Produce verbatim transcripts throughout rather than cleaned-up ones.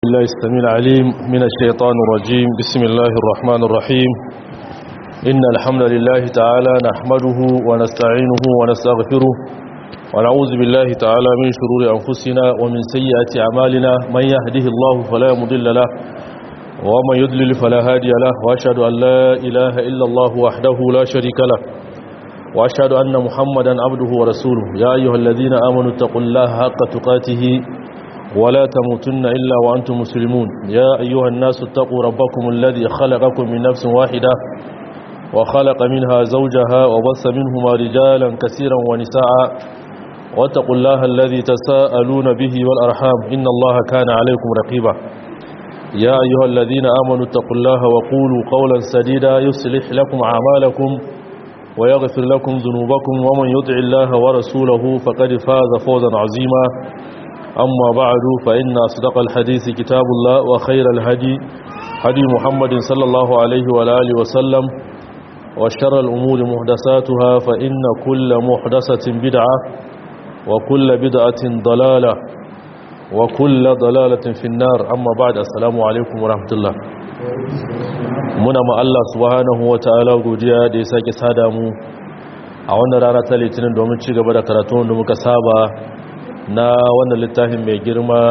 الله السميع العليم من الشيطان الرجيم. بسم الله الرحمن الرحيم. إن الحمد لله تعالى نحمده ونستعينه ونستغفره ونعوذ بالله تعالى من شرور أنفسنا ومن سيئات أعمالنا. من يهده الله فلا مضل له ومن يضلل فلا هادي له، وأشهد أن لا إله إلا الله وحده لا شريك له، وأشهد أن محمدا عبده ورسوله. يا أيها الذين آمنوا اتقوا الله حق تقاته ولا تموتن إلا وأنتم مسلمون. يا أيها الناس اتقوا ربكم الذي خلقكم من نفس واحدة وخلق منها زوجها وبث منهما رجالا كثيرا ونساء، واتقوا الله الذي تساءلون به والأرحام إن الله كان عليكم رقيبا. يا أيها الذين آمنوا اتقوا الله وقولوا قولا سديدا يصلح لكم أعمالكم ويغفر لكم ذنوبكم، ومن يطع الله ورسوله فقد فاز فوزا عظيما. أما بعد، فإن أصدق الحديث كتاب الله، وخير الهدي هدي محمد صلى الله عليه وآله وسلم، وشر الأمور محدثاتها، فإن كل محدثة بدعة وكل بدعة ضلالة وكل ضلالة في النار. أما بعد، السلام عليكم ورحمة الله. muna ma Allah subhanahu wa ta'ala godiya da ya sake sada mu a wannan rana ta Litinin domin ci gaba da karatu wanda muka saba na wannan littafin mai girma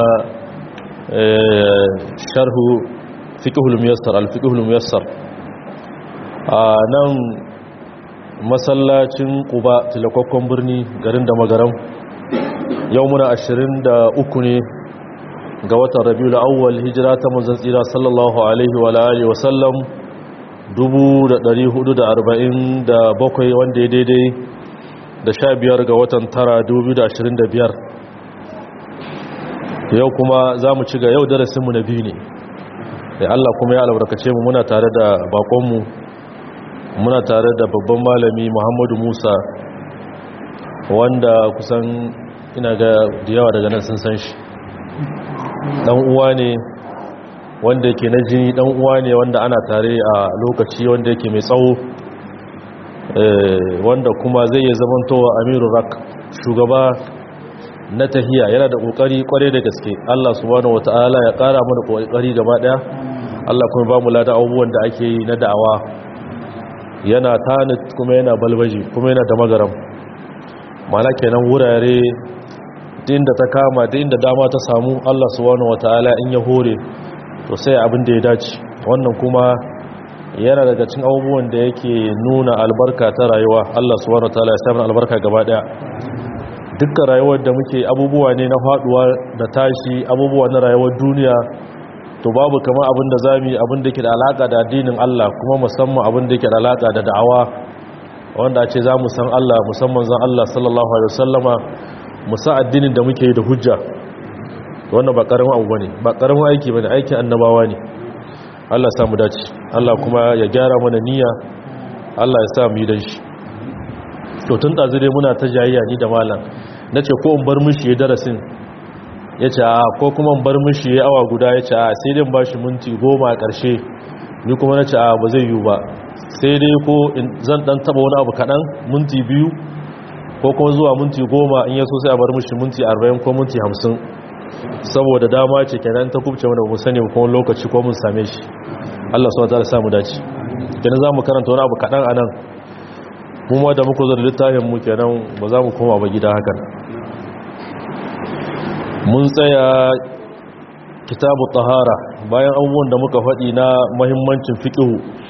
sharhu fiqhul muyassar al-fiqhul muyassar a nan masallacin Quba tilakokkon birni garin da magaram. Yau muna ashirin da uku ne ga watan Rabiul Awwal, hijira ta manzon tsira sallallahu alaihi wa alihi wa sallam dubu da ɗari hudu da arba'in da bakwai, wanda ya daidai da sha biyar ga watan tara dubu biyu da ashirin da biyar. yau kuma za mu ci ga yau darasinmu na biyu ne da Allah kuma ya albarkace mu. Muna tare da bakonmu, muna tare da babban malami Muhammadu Musa, wanda kusan ina ga da yawa daga nan sun san shi. dan uwa ne wanda yake na jini, dan uwa ne wanda ana tare a lokaci wanda yake mai tsawo, wanda kuma zai yi zamantowa amirul rak, shugaba na tahiya. Yana da kokari kware da gaske. Allah subhanahu wataala ya kara mana kokari gaba daya. Allah kuma ba mu ladan abubuwan da ake yi na da'awa. Yana tani kuma yana balbaji kuma yana da magaram. Mana kenan wurare din da ta kama, din da dama ta samu, Allah subhanahu wataala in ya hore to sai abin da ya dace. Wannan kuma yana daga cikin abubuwan da yake nuna albarka ta rayuwa. Allah subhanahu wataala ya sa mana albarka gaba daya. Dukkan rayuwar da muke abubuwa ne na faduwa da tashi, abubuwa na rayuwar duniya, to babu kamar abin da zamu yi abin da ke da alaka da addinin Allah, kuma musamman abin da ke da alaka da da'awa, wanda ce zamu san Allah, musamman zan Allah sallallahu alaihi wasallama, mu san addinin da muke yi da hujja. Wannan ba karamin abu bane, ba karamin aiki bane, aikin annabawa ne. Allah ya samu dace, Allah kuma ya gyara mana niyya, Allah ya sa mu yi dan shi. to tun da zure muna ta jayayya ni da malam, nace ko in bar mishi ya darasin, yace a ko kuma in bar mishi ya awa guda, yace a sai dai in bashi minti goma a ƙarshe. Ni kuma nace a ba zai yiwu ba, sai dai ko zan dan taba wani abu kadan, minti biyu ko kuma zuwa minti goma, in yaso sai a bar mishi minti arba'in ko minti hamsin, saboda dama ce kenan ta kubce mana mu sani ko lokaci ko mun same shi. Allah subhanahu wa ta'ala ya samu dace. Kenan zamu karanta wani abu kadan anan, kuma da muka zo da littafin mu kenan ba za mu koma ba gida hakan. Mun tsaya kitabu tahara, bayan abubuwan da muka faɗi na muhimmancin fiqhu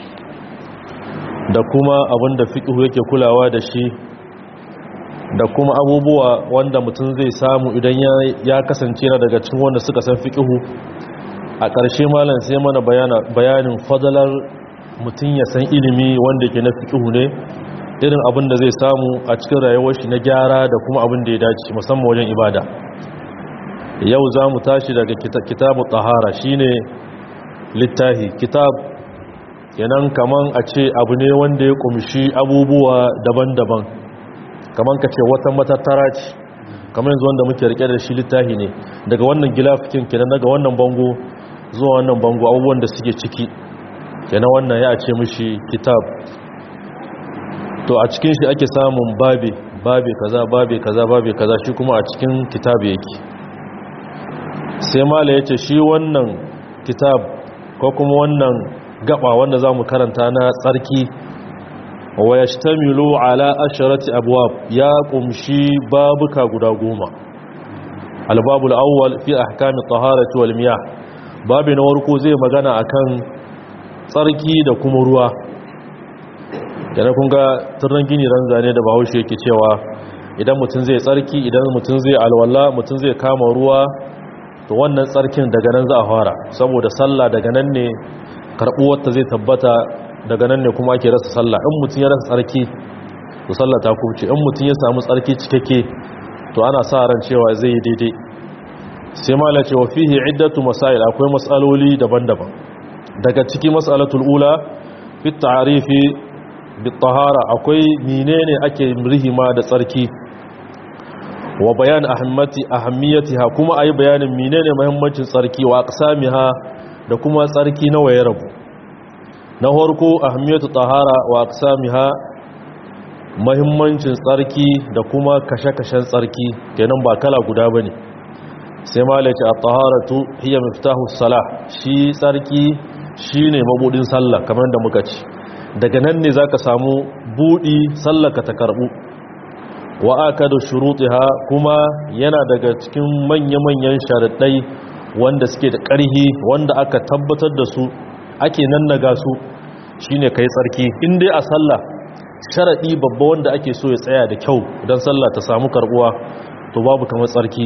da kuma abinda fiqhu yake kulawa da shi, da kuma abubuwa wanda mutum zai samu idan ya kasance na daga cikin wanda suka san fiqhu. A ƙarshe malam sai mana bayanin fadalar mutum ya san ilimi wanda ke na fiqhu ne, irin abin da zai samu a cikin rayuwar shi na gyara da kuma abin da ya dace musamman wajen ibada. Yau za mu tashi daga kitabu tahara, shine littahi. Kitab kenan kaman a ce abu ne wanda ya kumshi abubuwa daban-daban, kaman ka ce wata matattara ce, kaman yanzu wanda muke rike da shi littahi ne. Daga wannan gilafikin kenan, daga wannan bango zuwa wannan bango, abubuwan da suke ciki kenan wannan ya ce mishi kitab. To a cikin shi ake samun babe babe kaza babe kaza babe kaza, shi kuma a cikin kitabu yake. sai mala yace shi wannan kitab ko kuma wannan gaba wanda zamu karanta na tsarki wa yashtamilu ala asharati abwab ya kumshi babuka guda goma albabul awwal fi ahkam at-taharati wal miyah babu na warko zai magana akan tsarki da kuma ruwa yana kun ga turran gini ranza ne da bahaushe yake cewa idan mutum zai tsarki idan mutum zai alwala mutum zai kama ruwa to wannan tsarkin daga nan za a fara saboda sallah daga nan ne karbuwarta zai tabbata daga nan ne kuma ake rasa sallah in mutum ya rasa tsarki to sallah ta kubce in mutum ya samu tsarki cikakke to ana sa ran cewa zai yi daidai sai mala cewa fihi iddatu masail akwai mas'aloli daban-daban daga ciki mas'alatul ula fi ta'rifi bit tahara akwai menene ake rihima da tsarki wa bayan ahammati ahammiyatiha kuma ayi bayanin menene muhimmancin tsarki wa aqsamiha da kuma tsarki nawa ya rabu na farko ahammiyatu tahara wa aqsamiha muhimmancin tsarki da kuma kashe-kashen tsarki kenan ba kala guda bane sai malaci at-taharatu hiya miftahu salah shi tsarki shine mabudin sallah kamar da muka ci daga nan ne zaka samu budi sallaka ta karbu wa akadu shurutiha kuma yana daga cikin manya-manyan sharadai wanda suke da ƙarhi wanda aka tabbatar da su ake nannaga su shine kai tsarki in dai a sallah sharadi babba wanda ake so ya tsaya da kyau dan sallah ta samu karbuwa to babu kamar tsarki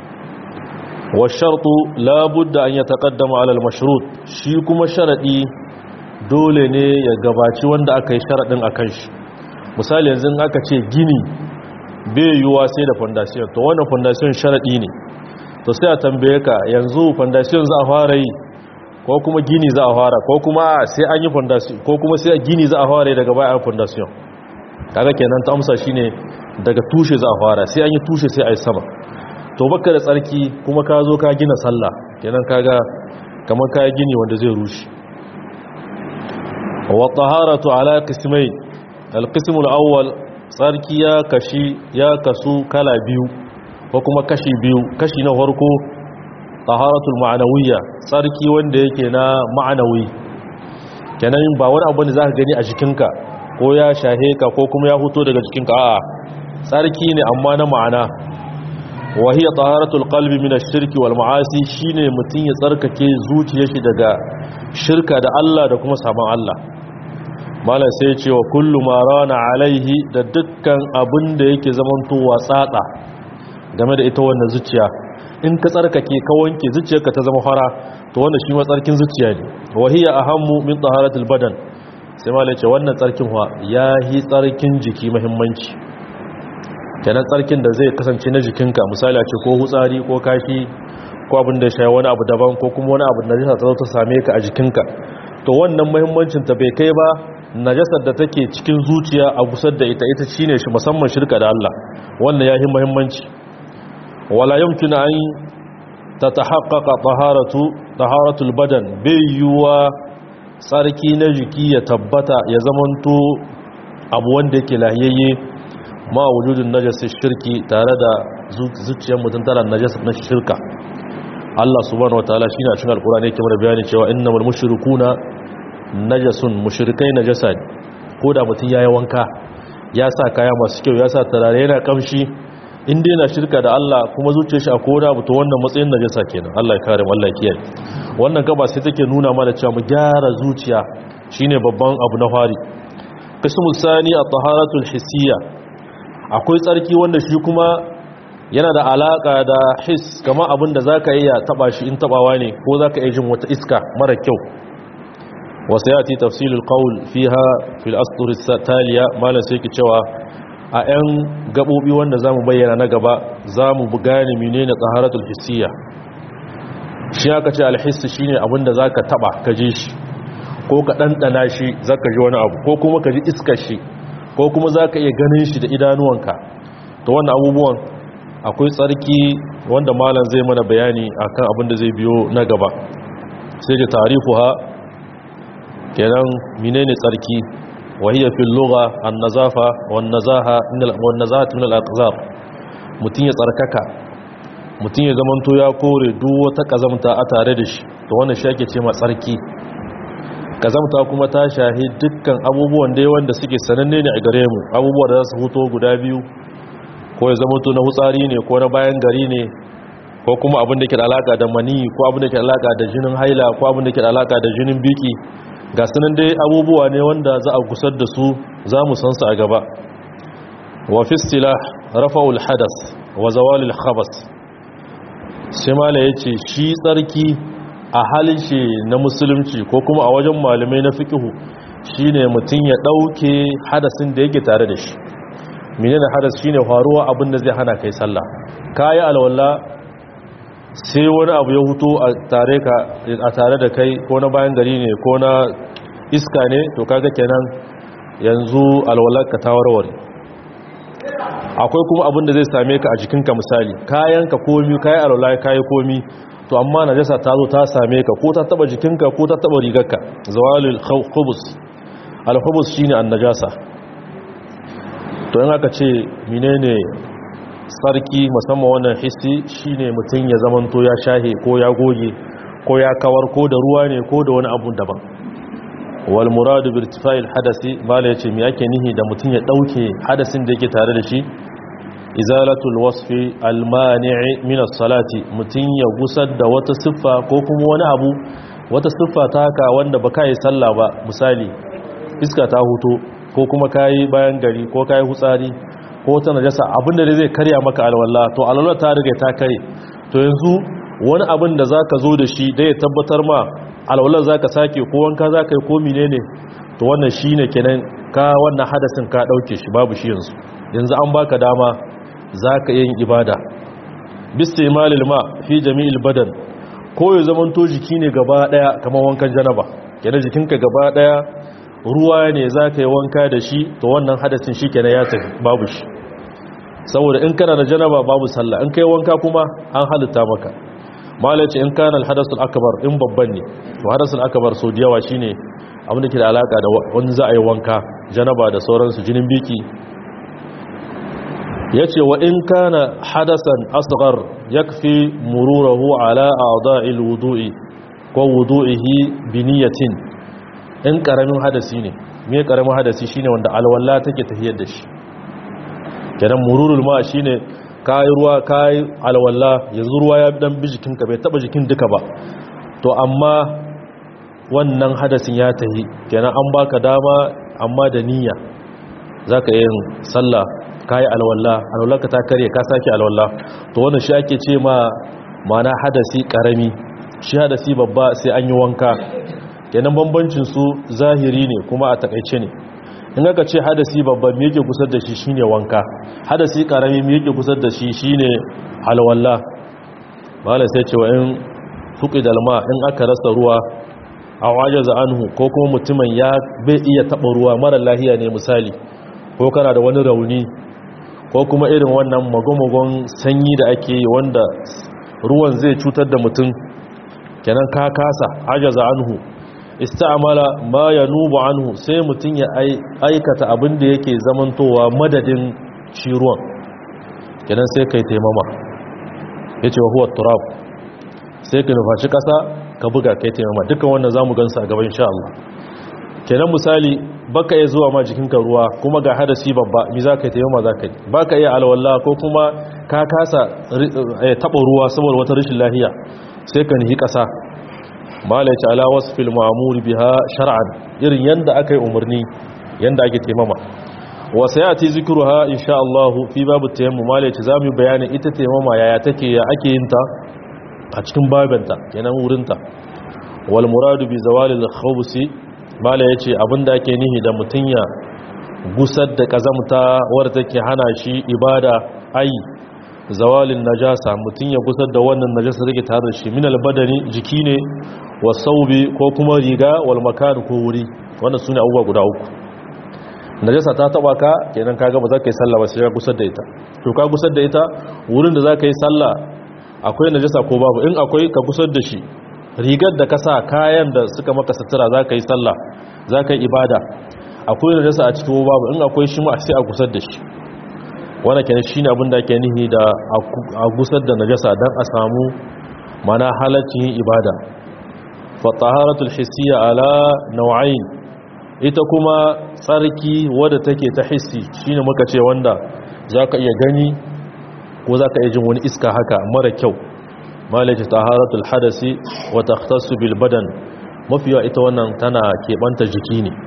wa shartu la budda an yataqaddama ala al-mashrut shi kuma sharadi dole ne ya gabaci wanda aka yi sharadin akan shi misali yanzu aka ce gini bai yiwuwa sai da foundation to wannan foundation sharadi ne to sai a tambaye ka yanzu foundation za a fara yi ko kuma gini za a fara ko kuma sai an yi foundation ko kuma sai gini za a fara daga baya an foundation kaga kenan ta amsa shine daga tushe za a fara sai an yi tushe sai a yi sama to baka da tsarki kuma ka zo ka gina sallah kenan kaga kamar ka gini wanda zai rushe wa taharatu ala qismayn al-qism al-awwal tsarki ya kashi ya kasu kala biyu ko kuma kashi biyu kashi na farko taharatul ma'anawiyya tsarki wanda yake na ma'anawi kenan ba wani abu ne zaka gani a jikinka ko ya shahe ka ko kuma ya fito daga jikinka a'a tsarki ne amma na ma'ana wa hiya taharatul qalbi min ash-shirki wal ma'asi shine mutun ya tsarkake zuciyar shi daga shirka da Allah da kuma saban Allah malam sai ya ce wa kullu ma rana alaihi da dukkan abin da yake zamantowa tsatsa game da ita wannan zuciya in ka tsarkake ka wanke zuciyarka ta zama fara to wannan shi ma tsarkin zuciya ne wa hiya ahammu min taharatil badan sai malai ce wannan tsarkin wa yahi tsarkin jiki muhimmanci kenan tsarkin da zai kasance na jikinka misali a ce ko hutsari ko kashi ko abin da ya shayi wani abu daban ko kuma wani abu da najasa ta zo ta same ka a jikinka to wannan muhimmancin ta bai kai ba najasar da take cikin zuciya a gusar da ita ita shine shi musamman shirka da Allah wannan yahi muhimmanci wala yumkinu an tatahaqqaqa taharatu taharatul badan bayyuwa tsarki na jiki ya tabbata ya zamanto abu wanda yake lahiyayye ma wujudun najasar shirki tare da zuciyar mutum tara najasar na shirka Allah subhanahu wataala shine a cikin alqur'ani yake mana bayani cewa innamal mushrikuuna najasun mushrikai najasa ne ko da mutum yayi wanka ya sa kaya masu kyau ya sa tarare yana kamshi in dai na shirka da Allah kuma zuciyar shi a koda to wannan matsayin najasa kenan Allah ya kare mu Allah ya kiyaye wannan gaba sai take nuna mana cewa mu gyara zuciya shine babban abu na fari qismu sani at-taharatul hissiyya akwai tsarki wanda shi kuma yana da alaka da his kamar abin da zaka iya taba shi in tabawa ne ko zaka iya jin wata iska mara kyau وسيأتي تفصيل القول فيها في الأسطر التالية ما لسيك cewa a 'yan gabobi wanda zamu bayyana na gaba zamu gane menene taharatul hissiyya shi aka ce alhiss shine abinda zaka taba ka ji shi ko ka dandana shi zaka ji wani abu ko kuma ka ji iskar shi ko kuma zaka iya ganin shi da idanuwanka to wannan abubuwan akwai tsarki wanda malam zai mana bayani akan abinda zai biyo na gaba sai da tarifuha kenan menene tsarki wahiya fil lugha an-nazafa wan-nazaha min al-nazahat min al-aqzar mutun ya tsarkaka mutum ya zamanto ya kore duk wata kazamta a tare da shi to wannan shi ake ce ma tsarki. Kazamta kuma ta shahi dukkan abubuwan da wanda suke sananne ne a gare mu, abubuwa da za su huto guda biyu, ko ya zamanto na hutsari ne ko na bayan gari ne, ko kuma abin da ke da alaka da mani, ko abin da ke da alaka da jinin haila, ko abin da ke da alaka da jinin biki. Ga sanan dai abubuwa ne wanda za a gusar da su, za mu san su a gaba. Wa fi istilah rafa'ul hadas wa zawalil khabas. Sai mala yace shi tsarki a halishe na musulunci ko kuma a wajen malamai na fiqhu shine mutun ya dauke hadasin da yake tare da shi. Menene hadas? Shine faruwa abin da zai hana kai sallah. Kai alwala sai wani abu ya huto a tare ka a tare da kai, ko na bayan gari ne ko na iska ne, to kaga kenan yanzu alwalarka ta warware. Akwai kuma abin da zai same ka a jikinka, misali kayanka komi kayi alwala kayi komi, to amma najasa ta zo ta same ka, ko ta taba jikinka ko ta taba rigarka. Zawalul khubus, al-khubus shine an-najasa. To in aka ce menene sarki, musamman wannan hissi, shine mutum ya zamanto ya shahe ko ya goge ko ya kawar, ko da ruwa ne ko da wani abu daban. Wal muradu bi irtifa'il hadasi, mala yace me yake nihi da mutum ya dauke hadasin da yake tare da shi? Izalatul wasfi al mani'i min as-salati, mutum ya gusar da wata siffa ko kuma wani abu, wata siffa ta haka wanda baka yi sallah ba. Misali iska ta huto, ko kuma kayi bayan gari, ko kayi hutsari, ko ta najasa, abinda da zai karya maka alwala, to alwala ta riga ta kare. To yanzu wani abin da zaka zo da shi da ya tabbatar ma alwala zaka sake ko wanka zaka yi ko menene, to wannan shine kenan ka wannan hadasin ka dauke shi, babu shi yanzu. Yanzu an baka dama zaka yin ibada bistimalil ma fi jami'il badan, ko ya zamanto jiki ne gaba daya kamar wankan janaba, kenan jikinka gaba daya ruwa ne za ka yi wanka da shi, to wannan hadasin shi kenan ya tafi, babu shi. Saboda in kana da janaba babu sallah, in kai wanka kuma an halitta maka. Malaci in kana alhadasul akbar, in babban ne, to hadasul akbar so da yawa shine abin da ke da alaka da wani za a yi wanka, janaba da sauransu, jinin biki. Yace wa in kana hadasan asghar yakfi mururahu ala a'dha'il wudu'i ko wudu'ihi bi niyyatin. In karamin hadasi ne, me karamin hadasi shine wanda alwala take tahiyar da shi. Kenan mururul ma shine kai ruwa kai alwala, yanzu ruwa ya dan bi jikinka bai taba jikin duka ba, to amma wannan hadasin ya tahi, kenan an baka dama amma da niyya zaka yin sallah, kai alwala, alwala ka ta kare ka saki alwala. To wannan shi ake ce ma mana hadasi karami. Shi hadasi babba sai an yi wanka. Kenan bambancin su zahiri ne kuma a takaice ne. In aka ce hadasi babban me yake kusar da shi shine wanka, hadasi karami me yake kusar da shi shine alwala. Malai sai ce wa in fuqidal ma, in aka rasa ruwa a wajaza anhu, ko kuma mutumin ya bai iya taba ruwa, mara lahiya ne misali, ko kana da wani rauni, ko kuma irin wannan magomagon sanyi da ake yi wanda ruwan zai cutar da mutum, kenan ka kasa ajaza anhu, ista'mala ma yanubu anhu, sai mutun ya aikata abin da yake zamantowa madadin shi ruwan, kenan sai kai taimama. Yace wa huwa turab, sai ka nufaci kasa ka buga kai taimama. Dukkan wannan zamu gansa a gaba insha Allah. Kenan misali baka iya zuwa ma jikinka ruwa kuma ga hadasi babba, me zaka yi taimama zaka yi, baka iya alwala ko kuma ka kasa taba ruwa saboda wata rashin lafiya, sai ka nihi kasa. Mala yace ala wasfil ma'mur biha shar'an, irin yanda aka yi umarni yanda ake taimama. Wa sayati zikruha insha Allah fi babu tayammum. Mala yace zamu bayani ita taimama yaya take, ya ake yin ta a cikin babanta, kenan wurin ta. Wal muradu bi zawalil khawsi, mala yace abinda ake nihi da mutun ya gusar da kazamta wadda take hana shi ibada, ai zawalin najasa, mutun ya gusar da wannan najasa take tare da shi, min albadani jiki ne, wa saubi ko kuma riga, wal makan ko wuri. Wannan sune abubuwa guda uku. Najasa ta taba ka, kenan kaga ba za ka yi sallah ba sai ka gusar da ita. To ka gusar da ita, wurin da za ka yi sallah akwai najasa ko babu, in akwai ka gusar da shi. Rigar da ka sa, kayan da suka maka sutura za ka yi sallah, za ka yi ibada, akwai najasa a cikin babu, in akwai shi ma sai a gusar da shi. wannan kenan shine abin da ake nihi da a gusar da najasa dan a samu mana halaccin ibada. fa taharatul hissiyya ala naw'ain, ita kuma tsarki wadda take ta hissi shine muka ce wanda zaka iya gani ko zaka iya jin wani iska haka mara kyau, malaji taharatul hadasi wa takhtassu bil badan, mafiya ita wannan tana keɓanta jiki ne.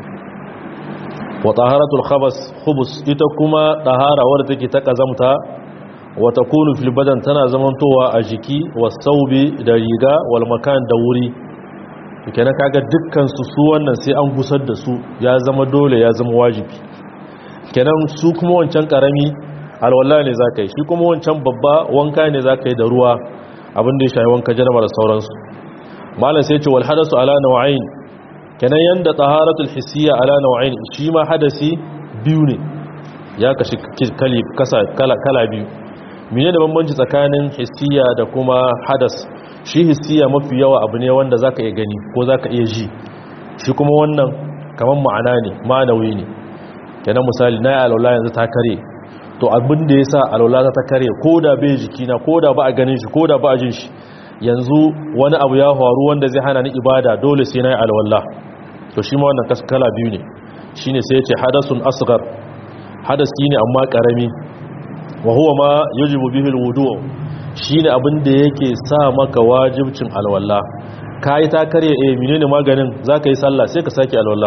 wa taharatul khabas khubus, ita kuma tahara wadda take ta kazamta wa takunu fil badan, tana zamantowa a jiki, was saubi da riga, wal makan da wuri. kenan kaga dukkan su su wannan sai an gusar da su, ya zama dole, ya zama wajibi. kenan su kuma wancan karami alwala ne zaka yi, shi kuma wancan babba wanka ne zaka yi da ruwa, abin da ya shayi wanka janaba da sauransu. malam sai ce wal hadasu ala naw'ain, kenan yanda taharatul hissiyya ala naw'ain, shi ma hadasi biyu ne, ya kashi kali kasa kala kala biyu. menene bambanci tsakanin hissiyya da kuma hadas? shi hissiyya mafi yawa abu ne wanda zaka iya gani ko zaka iya ji, shi kuma wannan kaman ma'ana ne, ma'anawi ne. kenan misali na alwala yanzu ta kare, to abin da yasa alwala ta kare koda bai jikina, koda ba a ganin shi, koda ba a jin shi, yanzu wani abu ya faru wanda zai hana ni ibada, dole sai na yi alwala. to shi ma wannan kala biyu ne, shine sai ya ce hadasun asghar, hadasi ne amma karami, wa huwa ma yajibu bihi alwudu', shine abin da yake sa maka wajibcin alwala. kai ta kare eh menene maganin, zaka yi sallah sai ka saki alwala.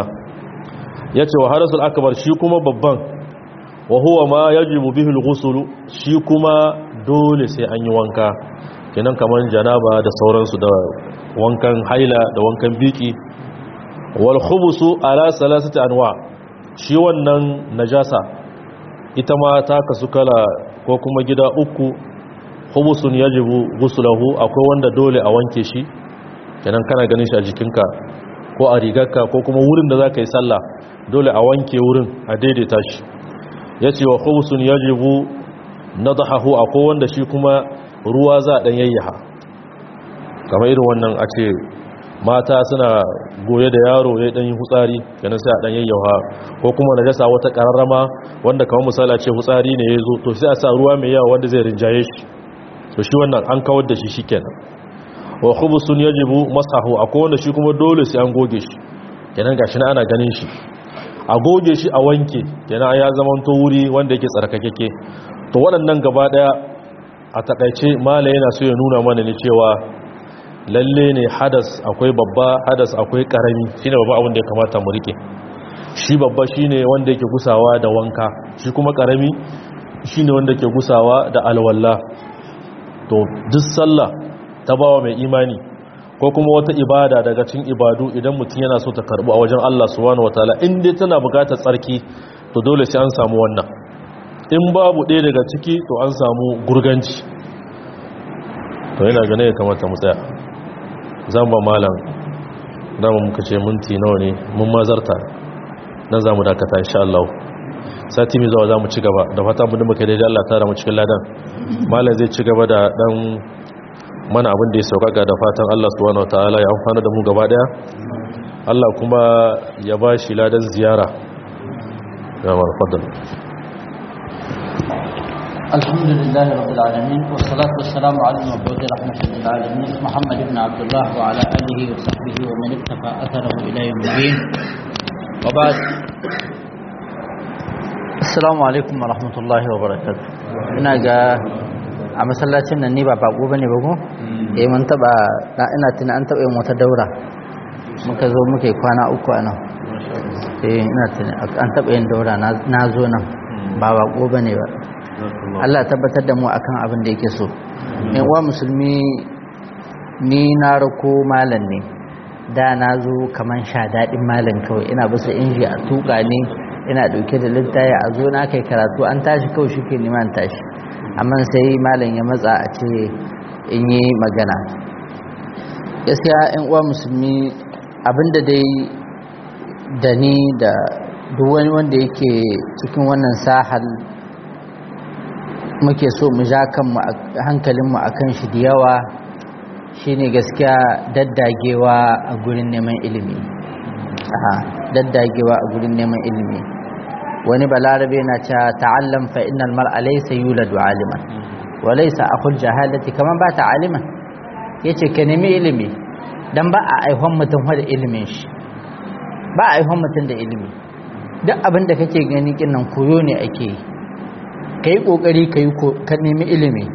yace wa hadasul akbar, shi kuma babban, wa huwa ma yajibu bihi alghusl, shi kuma dole sai an yi wanka, kenan kaman janaba da sauransu, da wankan haila da wankan biki. wal khubusu ala salasati anwa, shi wannan najasa ita ma ta kasu kala ko kuma gida uku. khubusun yajibu ghusluhu, akwai wanda dole a wanke shi, kenan kana ganin shi a jikinka ko a rigarka ko kuma wurin da zaka yi sallah, dole a wanke wurin a daidaita shi. yace wa khubusun yajibu nadahu, akwai wanda shi kuma ruwa za a dan yayyaha, kamar irin wannan a ce mata suna goye da yaro ya dan yi hutsari, kenan sai a dan yayyaha, ko kuma najasa wata kararrama wanda kamar misali a ce hutsari ne yazo, to sai a sa ruwa mai yawa wanda zai rinjaye shi, to shi wannan an kawar da shi shikenan. wa khubusun yajibu masahu, akwai wanda shi kuma dole sai an goge shi, kenan gashi na ana ganin shi, a goge shi a wanke, kenan ya zama to wuri wanda yake tsarkakeke. to waɗannan gaba daya a takaice mala yana so ya nuna mana ne cewa lalle ne hadas akwai babba, hadas akwai karami, shine babba abin da ya kamata mu rike. shi babba shine wanda yake gusawa da wanka, shi kuma karami shine wanda yake gusawa da alwala. to duk sallah ta bawa mai imani ko kuma wata ibada daga cikin ibadu, idan mutum yana so ta karbu a wajen Allah subhanahu wataala, in dai tana bukatar tsarki, to dole sai an samu wannan. in babu ɗaya daga ciki, to an samu gurganci. to yana gane ya kamata mu tsaya, zan ba malam dama muka ce minti nawa ne, mun mazarta nan za mu dakata insha Allah. sati mai zuwa za mu ci gaba, da fata mu da muka daidai Allah tara mu cikin ladan. malam zai ci gaba da dan mana abin da ya saukaka, da fatan Allah subhanahu wataala ya amfana da mu gaba daya, Allah kuma ya ba shi ladan ziyara. ya mar fadal. alhamdulillahi rabbil alamin, wassalatu wassalamu ala al-mab'uth rahmatan lil alamin, Muhammad ibn Abdullah wa ala alihi wa sahbihi wa man ittaqa atharahu ila yawm al-din. wa ba'd. Assalamu alaikum wa rahmatullahi wa barakatuh. ina ga a masallacin nan ne ba bako bane ba ko eh mun taba ina tuna an taba yin wata daura, muka zo muke kwana uku a nan. eh ina tuna an taba yin daura, na zo nan ba bako bane ba. Allah ya tabbatar da mu akan abin da yake so. in uwa musulmi, ni na rako malam ne, da na zo kaman sha dadin malam kawai, ina bisa inji a tuka ne, ina dauke da littaya a zo na kai karatu, an tashi kawai shike neman tashi, amma sai malam ya matsa a ce in yi magana. gaskiya in uwa musulmi, abinda dai da ni da duk wani wanda yake cikin wannan sahal muke so mu ja kanmu hankalinmu akan shi da yawa, shine gaskiya daddagewa a gurin neman ilimi. aha daddagewa a gurin neman ilimi. wani balarabe na cewa ta'allam fa innal mar'a laysa yuladu aliman wa laysa akhul jahalati kaman ba ta aliman yace ka nemi ilimi dan ba a aihon mutum da ilimin shi ba a aihon mutum da ilimi duk abin da kake gani kinnan koyo ne ake yi kai kokari kai ka nemi ilimi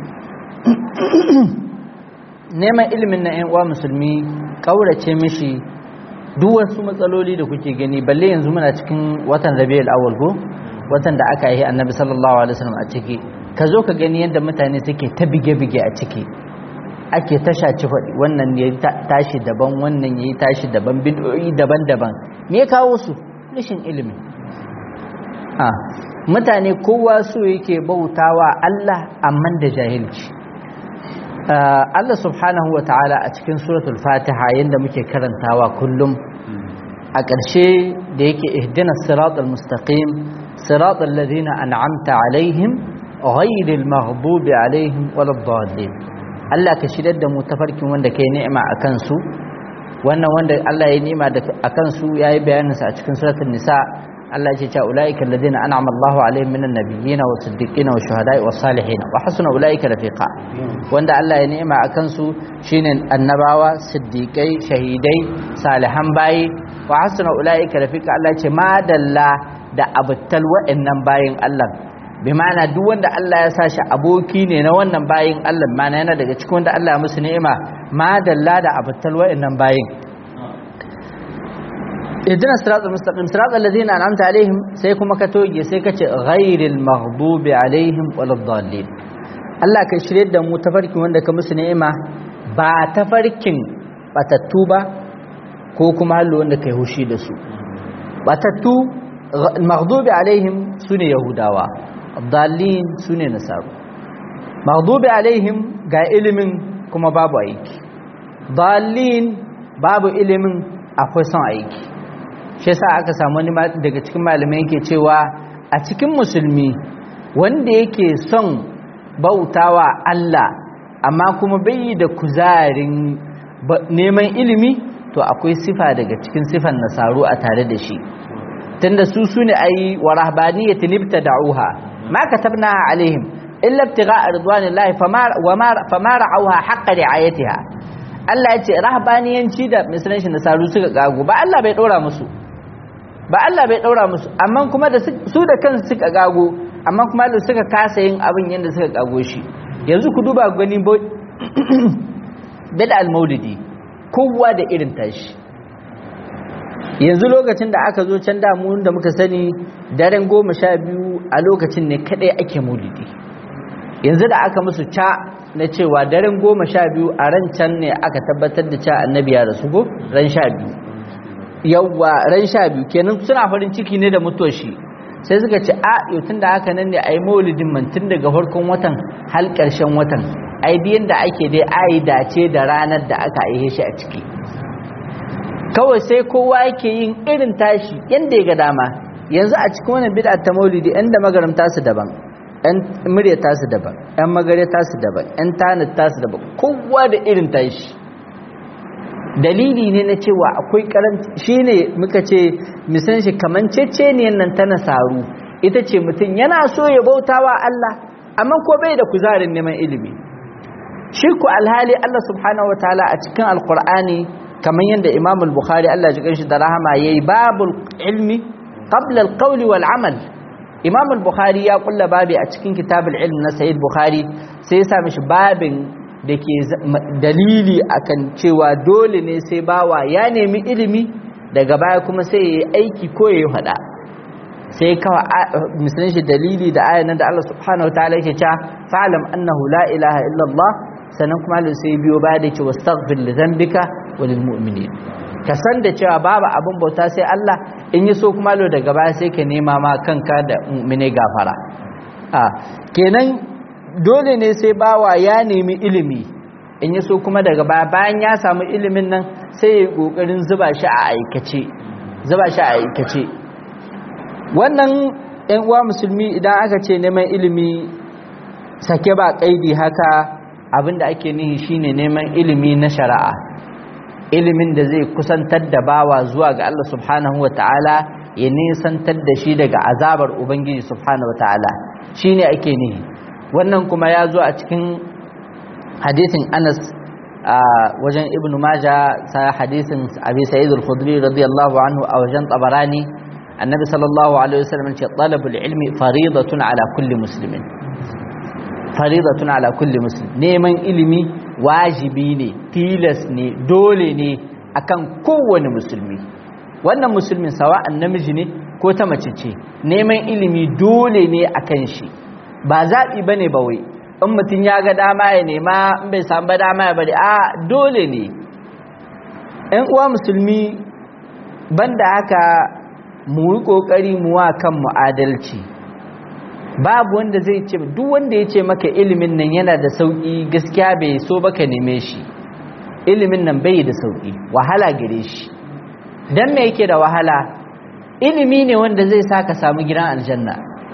neman ilimin na 'yan uwa musulmi kaurace mishi duk wasu matsaloli da kuke gani balle yanzu muna cikin watan Rabiul Awwal ko watan da aka yi Annabi sallallahu alaihi wasallam a ciki ka zo ka gani yadda mutane suke ta bige-bige a ciki ake tashaci faɗi wannan yayi tashi daban wannan yayi tashi daban bid'o'i daban-daban me ya kawo su rashin ilimi a mutane kowa so yake bautawa Allah amma da jahilci Allah subhanahu wa ta'ala a cikin suratul fatiha yadda muke karantawa kullum a ƙarshe da yake ihdina siratal mustaqim siratal ladina an'amta alaihim ghayril maghdubi alaihim waladdallin Allah ka shirya da mu tafarkin wanda kai ni'ima akan su wannan wanda Allah ya ni'ima akan su yayi bayanin sa a cikin suratul nisa Allah ya ce ulaika alladhina an'ama Allahu alaihim minan nabiyyin was-siddiqin wash-shuhada'i was-salihin wa hasuna ulaika rafiqa wanda Allah ya ni'ima akan su shine annabawa siddiqai shahidai salihan bayi wa hasuna ulaika rafiqa Allah ya ce madalla da abuttal wa'annan bayin Allah bi ma'ana duk wanda Allah ya sashi aboki ne na wannan bayin Allah ma'ana yana daga cikin wanda Allah ya musu ni'ima madalla da abuttal wa'annan bayin ihdina siratal mustaqim siratal ladzina an'amta alaihim sai kuma ka toge sai ka ce ghairil maghdubi alaihim waladdallin Allah ka shirye da mu tafarkin wanda ka musu ni'ima ba tafarkin batattu ba ko kuma hallo wanda kai hushi da su batattu maghdubi alaihim sune yahudawa dallin sune nasaru maghdubi alaihim ga ilimin kuma babu aiki dallin babu ilimin akwai son aiki shi yasa aka samu wani daga cikin malamai yake cewa a cikin musulmi wanda yake son bautawa Allah amma kuma bai da kuzarin neman ilimi to akwai sifa daga cikin sifan nasaru a tare da shi tunda su sune ai wa rahbaniyatin ibtada'uha ma katabna alaihim illa ibtigha'a ridwanillahi fama fama ra'awha haqqa ri'ayatiha Allah ya ce rahbaniyanci da misalan shi nasaru suka gago ba Allah bai dora musu ba Allah bai daura musu amma kuma da su da kansu suka gago amma kuma da suka kasa yin abin yanda suka gago shi yanzu ku duba gani bida al-maulidi kowa da irin tashi yanzu lokacin da aka zo can damu da muka sani daren goma sha biyu a lokacin ne kadai ake maulidi yanzu da aka musu ca na cewa daren goma sha biyu a ran can ne aka tabbatar da ca annabi ya rasu go ran sha biyu yawwa ran sha biyu kenan suna farin ciki ne da mutuwar shi sai suka ce a yau tun da haka nan ne a yi maulidin man tun daga farkon watan har ƙarshen watan ai biyan da ake dai ayi dace da ranar da aka aihe shi a ciki kawai sai kowa yake yin irin tashi yanda ya ga dama yanzu a cikin wannan bid'a ta maulidi yan da magaram tasu daban yan murya tasu daban yan magare tasu daban yan tanit tasu daban kowa da irin tashi dalili ne na cewa akwai karanci shine muka ce misan shi kamanceceniyan nan ta nasaru ita ce mutum yana so ya bautawa Allah amma ko bai da kuzarin neman ilimi shi ku alhali Allah subhanahu wataala a cikin alqur'ani kamar yadda Imam al-Bukhari Allah ya shi da rahama yayi babul ilmi qabla al-qawli wal amal Imam al-Bukhari ya kulla babi a cikin kitabul ilm na Sahih Bukhari sai ya sa mishi babin da ke dalili akan cewa dole ne sai bawa ya nemi ilimi daga baya kuma sai ya yi aiki ko ya yi hada sai kawai misalin shi dalili da ayanan da Allah subhanahu wa ta'ala yake cewa fa'lam annahu la ilaha illallah sannan kuma Allah sai biyo baya da ce wastaghfir li dhanbika wa lil mu'minin ka san da cewa babu abin bauta sai Allah in yi so kuma lo daga baya sai ka nema ma kanka da mu'mine gafara a kenan dole ne sai bawa ya nemi ilimi in yi so kuma daga baya bayan ya samu ilimin nan sai ya yi kokarin zuba shi a aikace zuba shi a aikace wannan ɗan uwa musulmi idan aka ce neman ilimi sake ba kaidi haka abinda ake nihi shine neman ilimi na shari'a ilimin da zai kusantar da bawa zuwa ga Allah subhanahu wataala ya nisantar da shi daga azabar ubangiji subhanahu wataala shine ake nihi. wannan kuma ya zo a cikin hadisin Anas a wajen Ibn Majah, sa hadisin Abi Sa'id al-Khudri radiyallahu anhu a wajen Tabarani, annabi sallallahu alaihi wasallam ce talabul ilmi faridatun ala kulli muslimin, faridatun ala kulli muslim. neman ilimi wajibi ne, tilas ne, dole ne akan kowane musulmi. wannan musulmin sawa'an namiji ne ko ta mace ce, neman ilimi dole ne akan shi, ba zaɓi bane ba wai in mutum ya ga dama ya nema, in bai samu ba dama ya bari, a dole ne. ɗan uwa musulmi, banda haka mu yi ƙoƙari mu wa kan mu adalci. babu wanda zai ce, duk wanda ya ce maka ilimin nan yana da sauƙi, gaskiya bai so baka neme shi. ilimin nan bai da sauƙi, wahala gare shi. dan me yake da wahala? ilimi ne wanda zai sa ka samu gidan aljanna.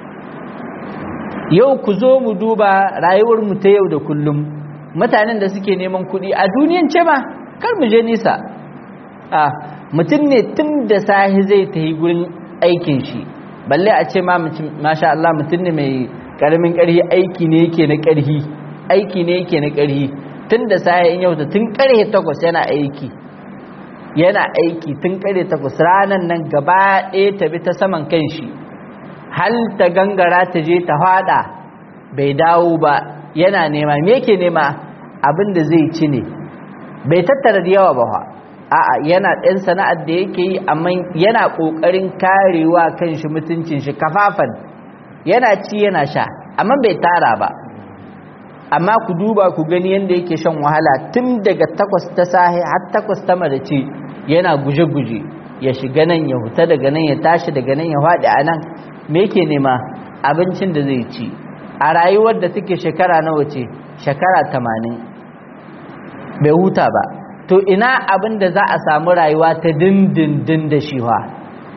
yau ku zo mu duba rayuwar mu ta yau da kullum, mutanen da suke neman kuɗi a duniyan ce ma, kar mu je nisa. a mutum ne tun da sahi zai ta yi gurin aikin shi, balle a ce ma masha Allah mutum ne mai karamin ƙarhi, aiki ne yake na ƙarhi, aiki ne yake na ƙarhi tun da sahi in yau da tun ƙarhe takwas yana aiki, yana aiki tun ƙarhe takwas, ranan nan gaba ɗaya ta bi ta saman kan shi, hal ta gangara ta je ta fada, bai dawo ba. yana nema, me yake nema? abin da zai ci ne, bai tattara da yawa ba fa, a'a yana ɗan sana'ar da yake yi, amma yana ƙoƙarin karewa kan shi mutuncin shi kafafan, yana ci yana sha, amma bai tara ba. amma ku duba ku gani yadda yake shan wahala tun daga takwas ta sahi har takwas ta marace, yana guje-guje, ya shiga nan ya huta daga nan, ya tashi daga nan, ya faɗi a nan. me yake nema? abincin da zai ci. a rayuwar da take shekara nawa ce? shekara tamanin, bai huta ba. to ina abin da za a samu rayuwa ta dindindin da shi wa?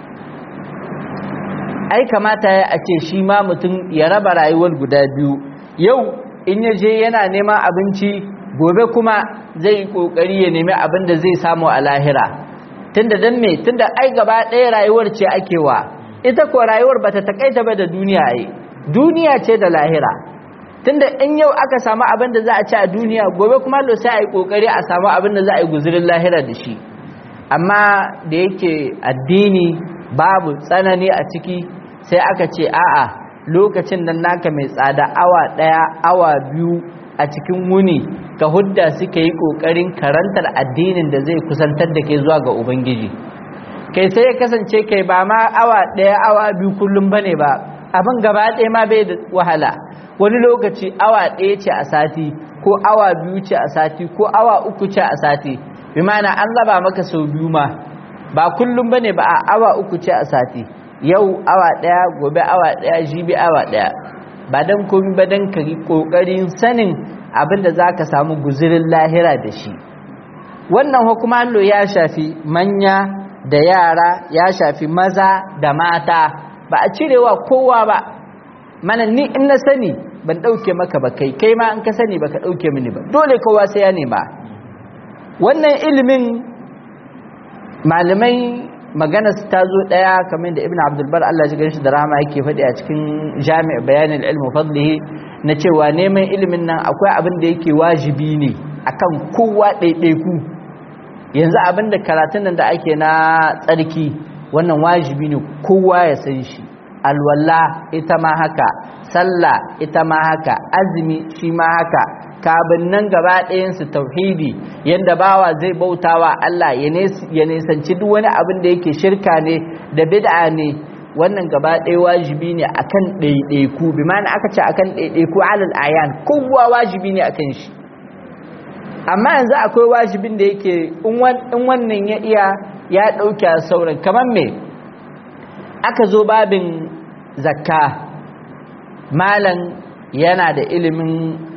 ai kamata ya ce shi ma mutum ya raba rayuwar guda biyu. yau in ya je yana neman abinci, gobe kuma zai yi kokari ya nemi abin da zai samu a lahira. tunda dan me? tunda ai gaba ɗaya rayuwar ce ake wa. ita ko rayuwar bata takaita ba da duniya, ai duniya ce da lahira. tunda in yau aka samu abin da za a ci a duniya, gobe kuma lo sai a yi kokari a samu abin da za a yi guzurin lahira da shi. amma da yake addini babu tsanani a ciki, sai aka ce a'a, lokacin nan naka mai tsada, awa daya awa biyu a cikin wuni, ka hudda suka yi kokarin karantar addinin da zai kusantar da kai zuwa ga ubangiji. kai sai ya kasance kai ba ma awa daya awa biyu kullum bane ba, abin gaba ɗaya ma bai da wahala. wani lokaci awa ɗaya ce a sati, ko awa biyu ce a sati, ko awa uku ce a sati, bi mana an raba maka sau biyu ma, ba kullum bane ba, a awa uku ce a sati. yau awa ɗaya, gobe awa ɗaya, jibi awa ɗaya. ba dan komi ba dan ka kokarin sanin abin da zaka samu guzurin lahira da shi. wannan hukuma lo ya shafi manya da yara, ya shafi maza da mata, ba a cirewa kowa ba. mana ni in na sani ban dauke maka ba, kai kai ma in ka sani baka dauke mini ba, dole kowa sai ya nema. wannan ilimin malamai magana su ta zo daya, kamar da Ibn Abdul Bar Allah ya ji shi da rahama yake faɗi a cikin Jami' Bayan al-Ilm wa Fadlihi, na cewa neman ilimin nan akwai abin da yake wajibi ne akan kowa ɗaiɗaiku. yanzu abin da karatun nan da ake na tsarki, wannan wajibi ne kowa ya san shi. alwala ita ma haka, sallah ita ma haka, azumi shi ma haka, kabin nan gaba ɗayansu tauhidi, yadda bawa zai bautawa Allah ya nisanci duk wani abin da yake shirka ne da bid'a ne. wannan gaba ɗaya wajibi ne akan ɗaiɗaiku, bi ma'ana aka ce akan ɗaiɗaiku alal ayan, kowa wajibi ne akan shi. amma yanzu akwai wajibin da yake in wannan ya iya ya ɗauke sauran. kamar me? aka zo babin zakka, malam yana da ilimin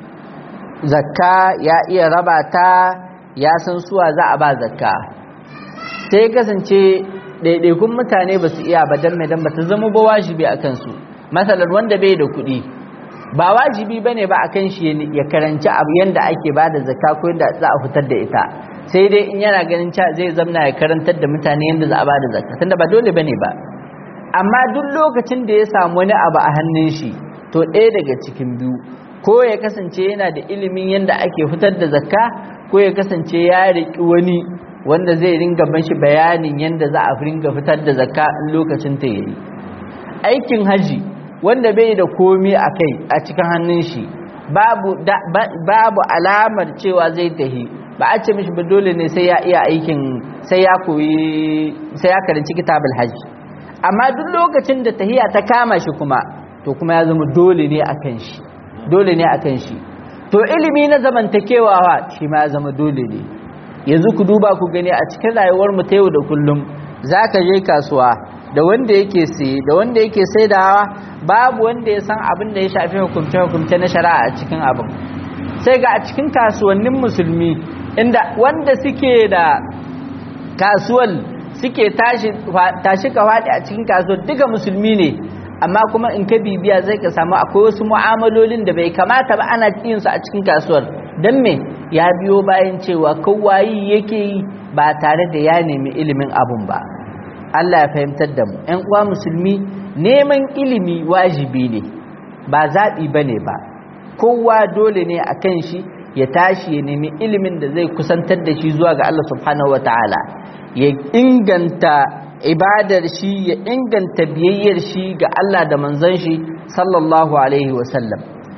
zakka, ya iya raba ta, ya san suwa za a ba zakka, sai kasance ɗaiɗaikun mutane ba su iya ba, dan mai dan ba ta zama ba wajibi a kansu. matsalar wanda bai da kuɗi, ba wajibi ba ne ba a kan shi ya karanci abu yadda ake ba da zakka ko yadda za a fitar da ita, sai dai in yana ganin zai zamna ya karantar da mutane yadda za a ba da zakka, tunda ba dole ba ne ba. amma duk lokacin da ya samu wani abu a hannun shi to ɗaya daga cikin biyu, ko ya kasance yana da ilimin yadda ake fitar da zakka, ko ya kasance ya riƙi wani wanda zai ringa mashi bayanin yadda za a ringa fitar da zakka in lokacin ta yayi. Aikin haji wanda bai da komi a kai a cikin hannun shi, babu babu alamar cewa zai tahi, ba a ce mishi ba dole ne sai ya iya aikin, sai ya koyi, sai ya karanci kitabul hajji. Amma duk lokacin da tahiya ta kama shi kuma to kuma ya zama dole ne akan shi, dole ne akan shi. To ilimi na zamantakewa shi ma ya zama dole ne. Yanzu ku duba ku gani a cikin rayuwar mu ta yau da kullum, zaka je kasuwa da wanda yake siye da wanda yake saidawa, babu wanda ya san abin da ya shafi hukumce hukumce na shari'a a cikin abin. Sai ga a cikin kasuwannin musulmi inda wanda suke da kasuwal suke tashi tashi ka faɗi a cikin kasuwar duka musulmi ne, amma kuma in ka bibiya zai ka samu akwai wasu mu'amalolin da bai kamata ba ana yin su a cikin kasuwar. Dan me? Ya biyo bayan cewa kawai yake yi ba tare da ya nemi ilimin abun ba. Allah ya fahimtar da mu. ‘Yan uwa musulmi, neman ilimi wajibi ne, ba zaɓi ba ne ba. Kowa dole ne a kan shi ya tashi ya nemi ilimin da zai kusantar da shi zuwa ga Allah subhanahu wa ta'ala, ya inganta ibadar shi, ya inganta biyayyar shi ga Allah da manzon shi sallallahu alaihi wasallam.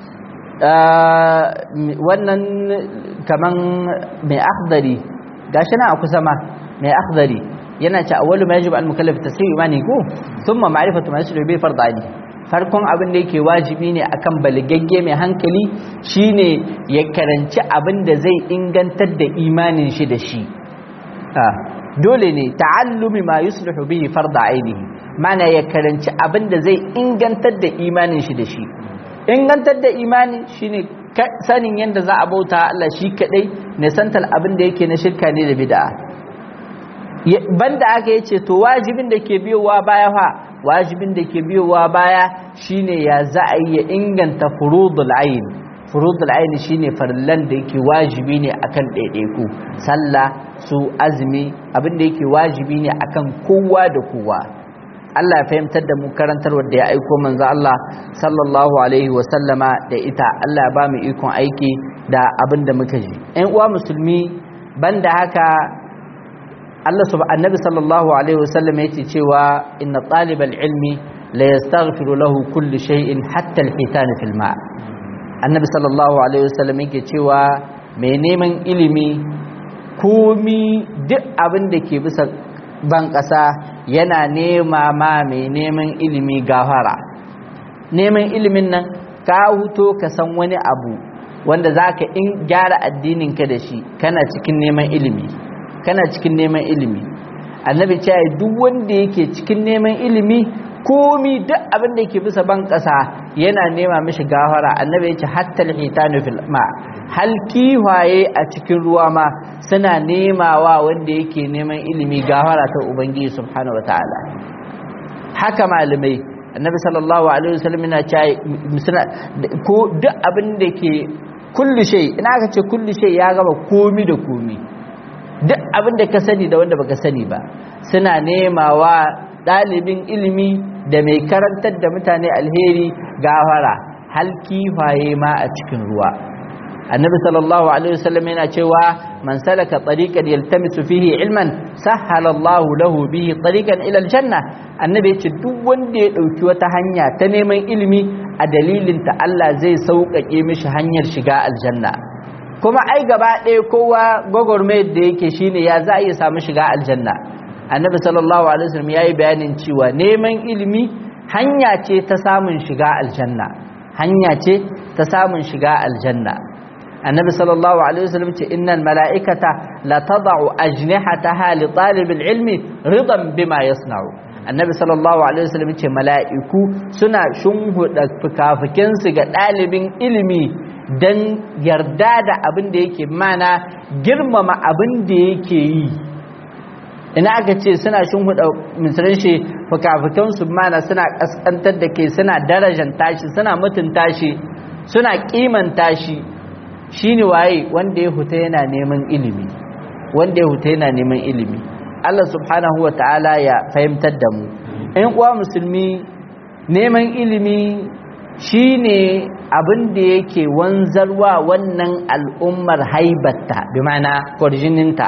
Wannan kaman mai akhdari, gashi na a kusa ma mai akhdari yana ce awwalu ma yajibu al-mukallaf tasdiq imani ko thumma ma'rifatu ma yaslu bi fardani. Farkon abin da yake wajibi ne akan baligagge mai hankali shine ya karanci abin da zai ingantar da imanin shi da shi. Dole ne ta'allumi ma yuslihu bihi farda ainihi, mana ya karanci abin da zai ingantar da imanin shi da shi. Ingantar da imani shine sanin yadda za a bauta Allah shi kadai, ne santal abin da yake na shirka ne da bid'a. Banda aka yace to wajibin da ke biyowa baya fa, wajibin da ke biyowa baya shine ya za a yi inganta furudul ayn. Furudul ayn shine farlan da yake wajibi ne akan ɗaiɗaiku, sallah, su azumi, abin da yake wajibi ne akan kowa da kowa. Allah ya fahimtar da mu karantarwar da ya aiko manzo Allah sallallahu alaihi wa sallama da ita. Allah ya ba mu ikon aiki da abin da muka ji. Ɗan uwa musulmi, banda haka Allah subhanahu annabi sallallahu alaihi wa sallam yake cewa inna talibal ilmi la yastaghfiru lahu kullu shay'in hatta al-hitan fil ma'. Annabi sallallahu alaihi wa sallam yake cewa mai neman ilimi komi duk abin da ke bisa ban ƙasa yana nema ma mai neman ilimi gafara. Neman ilimin nan ka huto ka san wani abu wanda za ka in gyara addininka da shi, kana cikin neman ilimi, kana cikin neman ilimi. Annabi ce duk wanda yake cikin neman ilimi komi duk abin da yake bisa ban ƙasa yana nema mishi gafara. Annabi ya ce hatta al-hitanu fil ma, hal kiwaye a cikin ruwa ma suna nemawa wanda yake neman ilimi gafara ta ubangiji subhanahu wataala. Haka malamai, annabi sallallahu alaihi wasallam yana cewa suna ko duk abin da ke kullu shay, ina aka ce kullu shay ya gaba komi da komi, duk abin da ka sani da wanda baka sani ba suna nemawa dalibin ilimi da mai karantar da mutane alheri gafara, hal kifaye ma a cikin ruwa. Annabi sallallahu alaihi wasallam yana cewa man salaka tariqan yaltamisu fihi ilman sahhala Allahu lahu bihi tariqan ila aljanna. Annabi ya ce duk wanda ya dauki wata hanya ta neman ilimi, a dalilin ta Allah zai sauƙaƙe mishi hanyar shiga aljanna. Kuma ai gaba ɗaya kowa gwagwarmayar da yake shine ya za a iya samu shiga aljanna. Annabi sallallahu alaihi wasallam yayi bayanin cewa neman ilimi hanya ce ta samun shiga aljanna, hanya ce ta samun shiga aljanna. Annabi sallallahu alaihi wasallam ce innal mala'ikata la tad'u ajnihataha li talibil ilmi ridan bima yasna'u. Annabi sallallahu alaihi wasallam ce mala'iku suna shunhuda fukafukin su ga dalibin ilimi dan yarda da abin da yake, mana girmama abin da yake yi. Ina aka ce suna shunhuda misalin shi fukafukin su, mana suna kaskantar da ke, suna darajanta shi, suna mutunta shi, suna kimanta shi. Shi ne waye wanda ya huta yana neman ilimi, wanda ya huta yana neman ilimi. Allah subhanahu wa ta'ala ya fahimtar da mu. ɗan uwa musulmi neman ilimi shine abin da yake wanzarwa wannan al'ummar haibatta bi ma'ana kwarjininta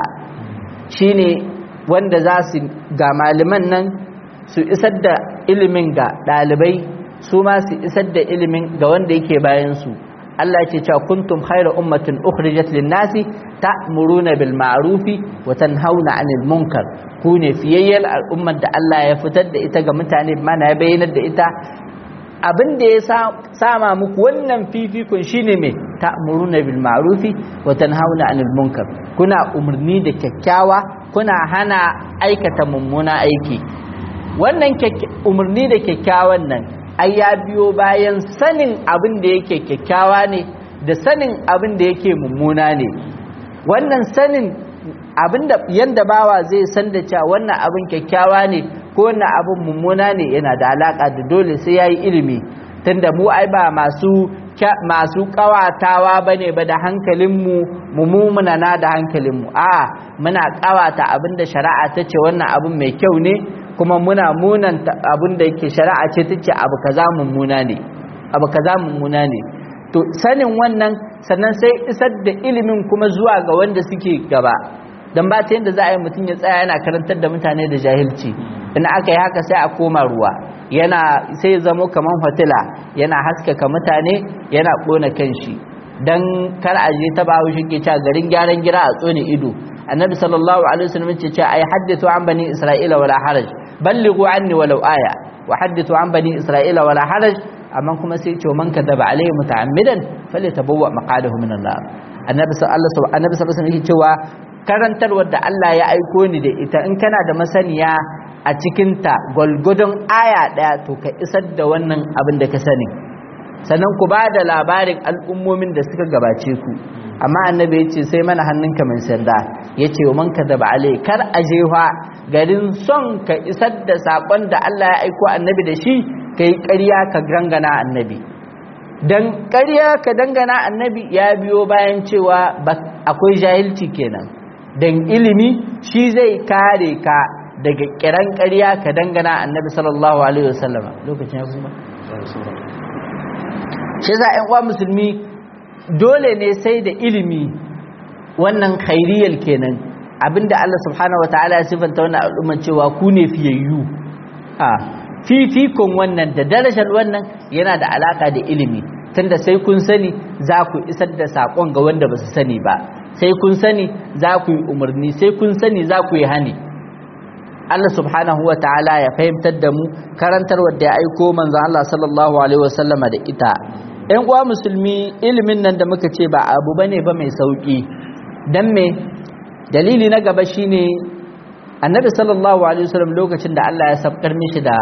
shine wanda za su ga malaman nan su isar da ilimin ga ɗalibai su ma su isar da ilimin ga wanda yake bayansu. Allah ce cewa kuntum khayra ummatin ukhrijat lin-nasi ta'muruna bil ma'rufi wa tanhauna 'anil munkar, ku ne fiyayyar al'ummar da Allah ya fitar da ita ga mutane mana ya bayyana da ita. Abin da ya sama muku wannan fifikun shine me ta'muruna bil ma'rufi wa tanhauna 'anil munkar, kuna umarni da kyakkyawa kuna hana aikata mummuna aiki. Wannan umarni da kyakkyawan nan ai ya biyo bayan sanin abin da yake kyakkyawa ne da sanin abin da yake mummuna ne. Wannan sanin abin da yanda bawa zai san da cewa wannan abin kyakkyawa ne ko wannan abin mummuna ne yana da alaka da dole sai yayi ilimi, tunda mu ai ba masu masu kawatawa bane ba da hankalinmu mu mumuna na da hankalinmu, a muna kawata abin da shari'a ta ce wannan abin mai kyau ne kuma muna munanta abin da yake shari'a ce ta ce abu kaza mummuna ne abu kaza mummuna ne. To sanin wannan sannan sai isar da ilimin kuma zuwa ga wanda suke gaba, dan ba ta yanda za a yi mutum ya tsaya yana karantar da mutane da jahilci, in aka yi haka sai a koma ruwa yana sai ya zamo kaman fatila yana haskaka mutane yana kona kanshi. Dan kar a je ta bawo shi ke cewa garin gyaran gira a tsone ido. Annabi sallallahu alaihi wasallam ya ce ai haddithu an bani isra'ila wala haraj ballighu anni walau aya wa haddithu an bani isra'ila wala haraj, amma kuma sai ce man kadaba alaihi muta'ammidan falyatabawwa maqadahu min an-nar. Annabi sallallahu alaihi wasallam yake cewa karantarwar da Allah ya aiko ni da ita in kana da masaniya a cikin ta golgodon aya daya to ka isar da wannan abin da ka sani, sannan ku ba da labarin al'ummomin da suka gabace ku. Amma annabi ya ce sai mana hannunka mai sanda, ya ce wa man kadaba alai kar a jefa garin son ka isar da sakon da Allah ya aiko annabi da shi kai ƙarya ka dangana annabi. Dan ƙarya ka dangana annabi ya biyo bayan cewa akwai jahilci kenan, dan ilimi shi zai kare ka daga kiran ƙarya ka dangana annabi sallallahu alaihi wasallama. Lokacin ya kuma shi za a uwa musulmi dole ne sai da ilimi, wannan khairiyar kenan abinda Allah subhanahu wataala ya sifanta wannan al'umma cewa ku ne fiyayyu. a fifikon wannan da darajar wannan yana da alaka da ilimi, tunda sai kun sani za ku isar da sakon ga wanda ba su sani ba, sai kun sani za ku yi umarni, sai kun sani za ku yi hani. Allah subhanahu wataala ya fahimtar da mu karantar wadda ya aiko manzon Allah sallallahu alaihi wasallama da ita. ‘Yan uwa musulmi, ilimin nan da muka ce ba abu ba ne ba mai sauƙi, don me dalili na gaba shi ne annabi sallallahu alaihi wasallam lokacin da Allah ya sabkar mishi da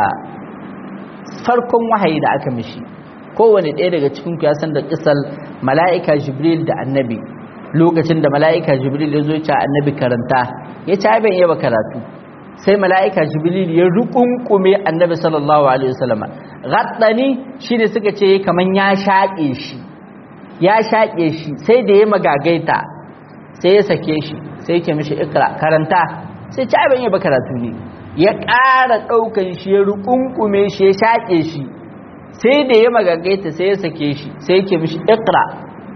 farkon wahayi da aka mishi, kowane ɗaya daga cikin ku ya san da kisal mala'ika Jibril da annabi. Lokacin da mala'ika Jibril ya zo ya annabi karanta, ya ce ban iya ba karatu, sai mala'ika Jibril ya rukunkume annabi sallallahu alaihi wasallam. Gaddani shine suka ce kaman ya shaƙe shi ya shaƙe shi sai da ya magagaita sai ya sake shi sai yake mishi ikra karanta, sai ci ban yi ba karatu ne, ya ƙara ɗaukan shi ya rukunkume shi ya shaƙe shi sai da ya magagaita sai ya sake shi sai yake mishi ikra,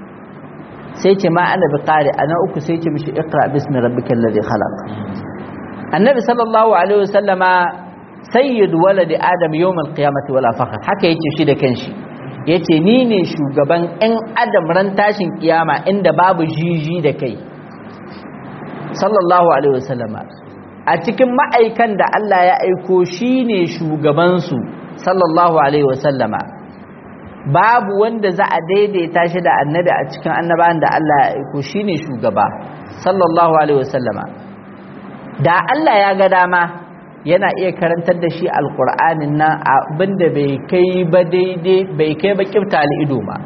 sai ce ma ana bi qari ana uku sai yake mishi ikra bismi rabbikal ladhi khalaq. Annabi sallallahu alaihi wasallama sayyid waladi adam yawmal qiyamati wala fakhr, haka yace shi da kanshi, yace ni ne shugaban ɗan adam ran tashin kiyama inda babu jiji da kai sallallahu alaihi wasallama. A cikin ma'aikan da Allah ya aiko shine shugaban su sallallahu alaihi wasallama, babu wanda za a daidaita shi da annabi a cikin annabawan da Allah ya aiko, shine shugaba sallallahu alaihi wasallama. Da Allah ya ga dama yana iya karantar da shi alƙur'anin nan abinda bai kai ba daidai bai kai ba kifta al'ido ba.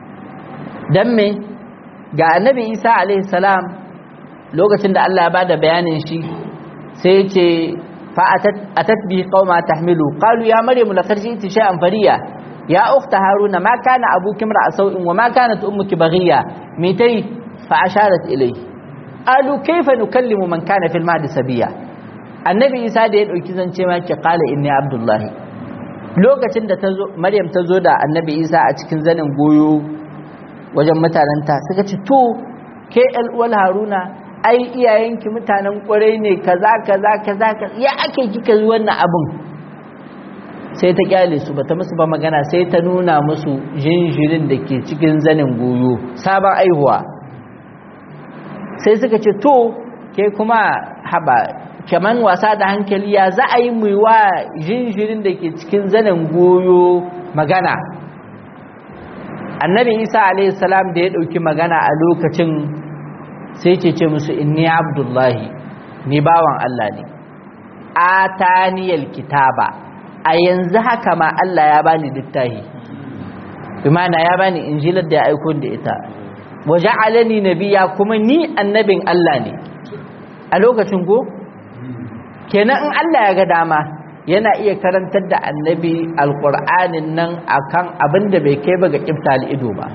Dan me ga annabi Isa alaihi salam lokacin da Allah ya bada bayanin shi sai ya ce fa atat bi qauma tahmilu qalu ya maryamu laqad ji'ti shay'an fariya ya ukhta haruna ma kana abuki imra'a sawin wa ma kanat ummuki baghiya mitai fa asharat ilayhi qalu kayfa nukallimu man kana fil mahdi sabiya. annabi Isa da ya dauki zance ma ke qala inni abdullahi lokacin da tazo Maryam tazo da annabi Isa a cikin zanin goyo wajen mutananta suka ce to ke alwal Haruna ai iyayenki mutanen kwarai ne kaza kaza kaza ya ake kika yi wannan abun sai ta kyale su bata musu ba magana sai ta nuna musu jinjirin da ke cikin zanin goyo sabon aihuwa sai suka ce to ke kuma haba kaman wasa da hankali ya za a yi mu wa jinjirin da ke cikin zanin goyo magana annabi Isa alaihi salam da ya dauki magana a lokacin sai ce ce musu inni abdullahi ni bawan Allah ne ataniyal kitaba a yanzu haka ma Allah ya bani littafi imana ya bani injilar da ya aiko da ita waja'alani nabiyya kuma ni annabin Allah ne a lokacin go kenan in Allah ya ga dama yana iya karantar da annabi alqur'anin nan akan abinda bai kai ba ga kiftal ido ba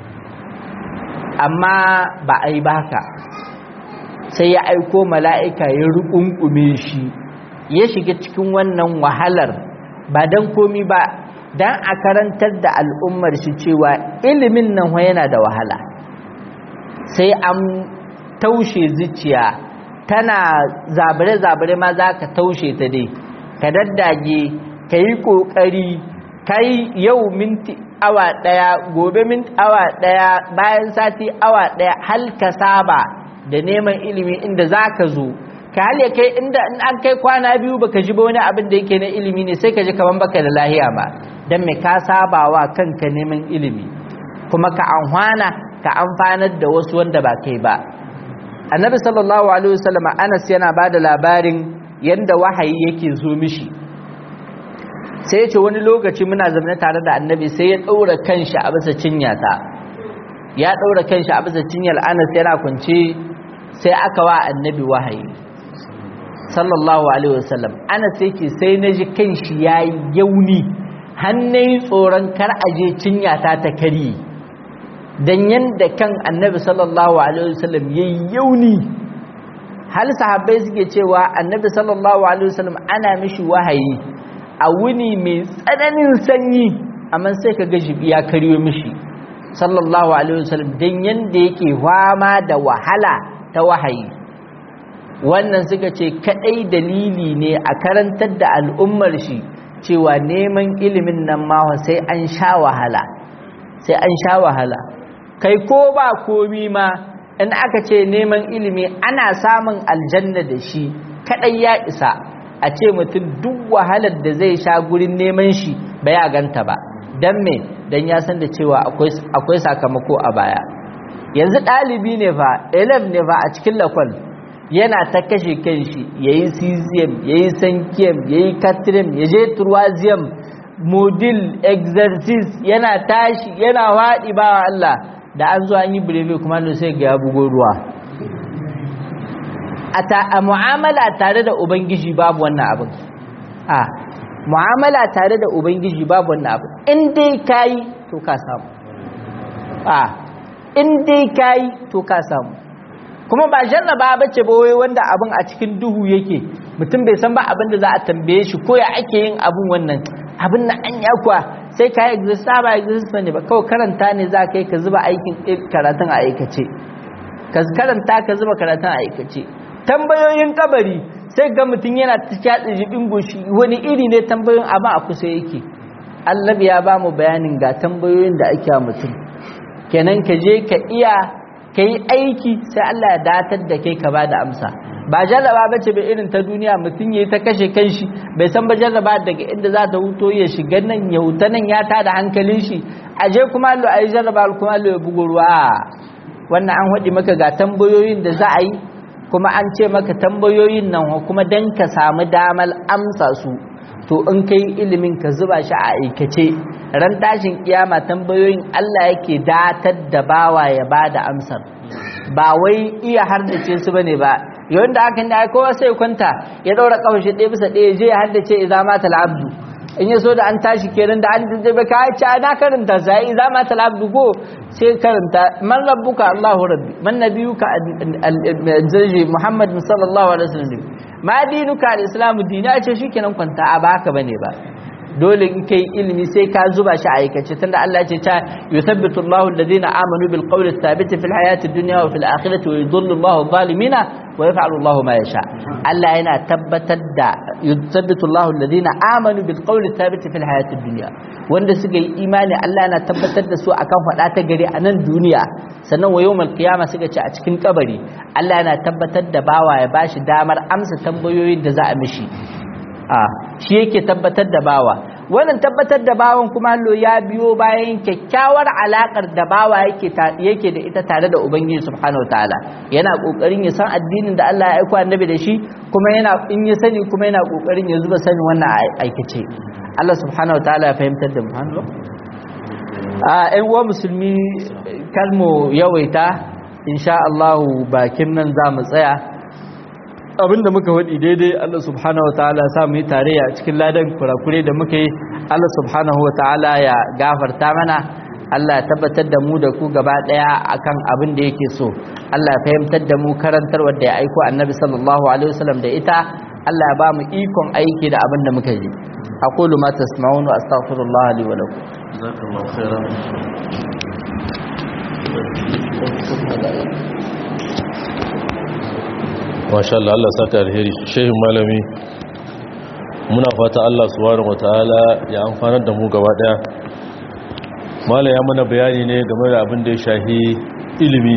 amma ba ai ba haka sai ya aiko mala'ika ya rukunkume shi ya shiga cikin wannan wahalar ba dan komi ba dan a karantar da al'ummar shi cewa ilimin nan yana da wahala sai an taushe zuciya tana zabare-zabare ma za ka taushe ta dai ka daddage ka yi ƙoƙari ka yi yau minti awa ɗaya gobe minti awa ɗaya bayan sati awa ɗaya hal ka saba da neman ilimi inda za ka zo ka hal ya kai inda in an kai kwana biyu baka ji ba wani abin da yake na ilimi ne sai ka ji kaman baka da lahiya ba don me ka sabawa kanka neman ilimi kuma ka amfana ka amfanar da wasu wanda ba kai ba annabi sallallahu alaihi wasallam Anas yana bada labarin yanda wahayi yake zo mishi sai ya ce wani lokaci muna zaune tare da annabi sai ya daura kanshi a bisa cinyata ya daura kanshi a bisa cinyar Anas yana kunce sai aka wa annabi wahayi sallallahu alaihi wasallam Anas yake sai naji kanshi yayi yauni hannai tsoron kar aje cinyata ta kari dan yanda kan annabi sallallahu alaihi wasallam yayi yauni hal sahabbai suke cewa annabi sallallahu alaihi wasallam ana mishi wahayi a wuni mai tsananin sanyi amma sai kaga jibi ya kariyo mishi sallallahu alaihi wasallam dan yanda yake fama da wahala ta wahayi wannan suka ce kadai dalili ne a karantar da al'ummar shi cewa neman ilimin nan ma sai an sha wahala sai an sha wahala kai ko ba komi ma in aka ce neman ilimi ana samun aljanna da shi kadai ya isa a ce mutum duk wahalar da zai sha gurin neman shi ba ya ganta ba dan me dan ya san da cewa akwai akwai sakamako a baya yanzu dalibi ne fa elef ne fa a cikin lakwal yana ta kashe kanshi yayi cesium yayi sankiyam yayi katrim yaje turwaziyam modil exercise yana tashi yana wadi ba Allah da an zo an yi breve kuma da sai ga ya bugo ruwa a mu'amala tare da ubangiji babu wannan abin a mu'amala tare da ubangiji babu wannan abin in dai kayi to ka samu a in dai kayi to ka samu kuma ba jarraba bace ba wai wanda abin a cikin duhu yake mutum bai san ba abin da za a tambaye shi ko ya ake yin abin wannan abin na an yakwa sai ka yi exist ba exist ne ba kawai karanta ne za ka yi ka zuba aikin karatun a aikace ka karanta ka zuba karatun a aikace tambayoyin kabari sai ga mutum yana ta kyatsa jibin goshi wani iri ne tambayoyin amma a kusa yake annabi ya ba mu bayanin ga tambayoyin da ake mutum kenan ka je ka iya ka yi aiki sai Allah ya datar da kai ka ba da amsa ba jarraba bace bai irin ta duniya mutum yayi ta kashe kanshi bai san ba jarraba daga inda za ta huto ya shiga nan ya huta nan ya tada hankalin shi aje kuma Allah ayi jarraba kuma Allah ya bugo ruwa wannan an hadi maka ga tambayoyin da za a yi kuma an ce maka tambayoyin nan kuma dan ka samu damar amsa su to in kai ilimin ka zuba shi a aikace ran tashin kiyama tambayoyin Allah yake datar da bawa ya bada amsar ba wai iya hardace su bane ba yawan da aka ne kowa sai kwanta ya daura kafashi ɗaya bisa ɗaya je ya haddace idza mata al-abdu in yaso da an tashi kenan da an dace ka ci ana karanta sai idza mata al-abdu go sai karanta man rabbuka Allahu rabbi man nabiyuka al-zaji Muhammad sallallahu alaihi wasallam ma dinuka al-islamu dini a ce shikenan kwanta a baka bane ba dole in kai ilimi sai ka zuba shi a aikace tunda Allah ya ce ta yuthabbitu Allahu alladhina amanu bil qawli thabit fil hayati dunya wa fil akhirati wa yudhillu Allahu adh-dhalimina wa yaf'alu Allahu ma yasha Allah yana tabbatar da yuthabbitu Allahu alladhina amanu bil qawli thabit fil hayati dunya wanda suka yi imani Allah yana tabbatar da su akan fada ta gari a nan duniya sannan wa yawmal qiyamah suka ce a cikin kabari Allah yana tabbatar da bawa ya bashi damar amsa tambayoyin da za a mishi a shi yake tabbatar da bawa wannan tabbatar da bawan kuma hallo ya biyo bayan kyakkyawar alakar da bawa yake yake da ita tare da ubangiji subhanahu wataala yana kokarin ya san addinin da Allah ya aika annabi da shi kuma yana in ya sani kuma yana kokarin ya zuba sani wannan aikace Allah subhanahu wataala ya fahimtar da mu hannu a ɗan uwa musulmi kalmo yawaita insha Allah bakin nan za mu tsaya abinda muka wadi daidai Allah subhanahu wataala ya sa mu yi tarayya cikin ladan kurakure da muka yi Allah subhanahu wataala ya gafarta mana Allah ya tabbatar da mu da ku gaba daya akan abin da yake so Allah ya fahimtar da mu karantarwar da ya aiko Annabi sallallahu alaihi wasallam da ita Allah ya ba mu ikon aiki da abin da muka yi aqulu ma tasma'un wa astaghfirullah li wa lakum jazakallahu khairan masha Allah Allah saka alheri shehin malami muna fata Allah subhanahu wataala ya amfanar da mu gaba daya mallam ya mana bayani ne game da abin da ya shahi ilimi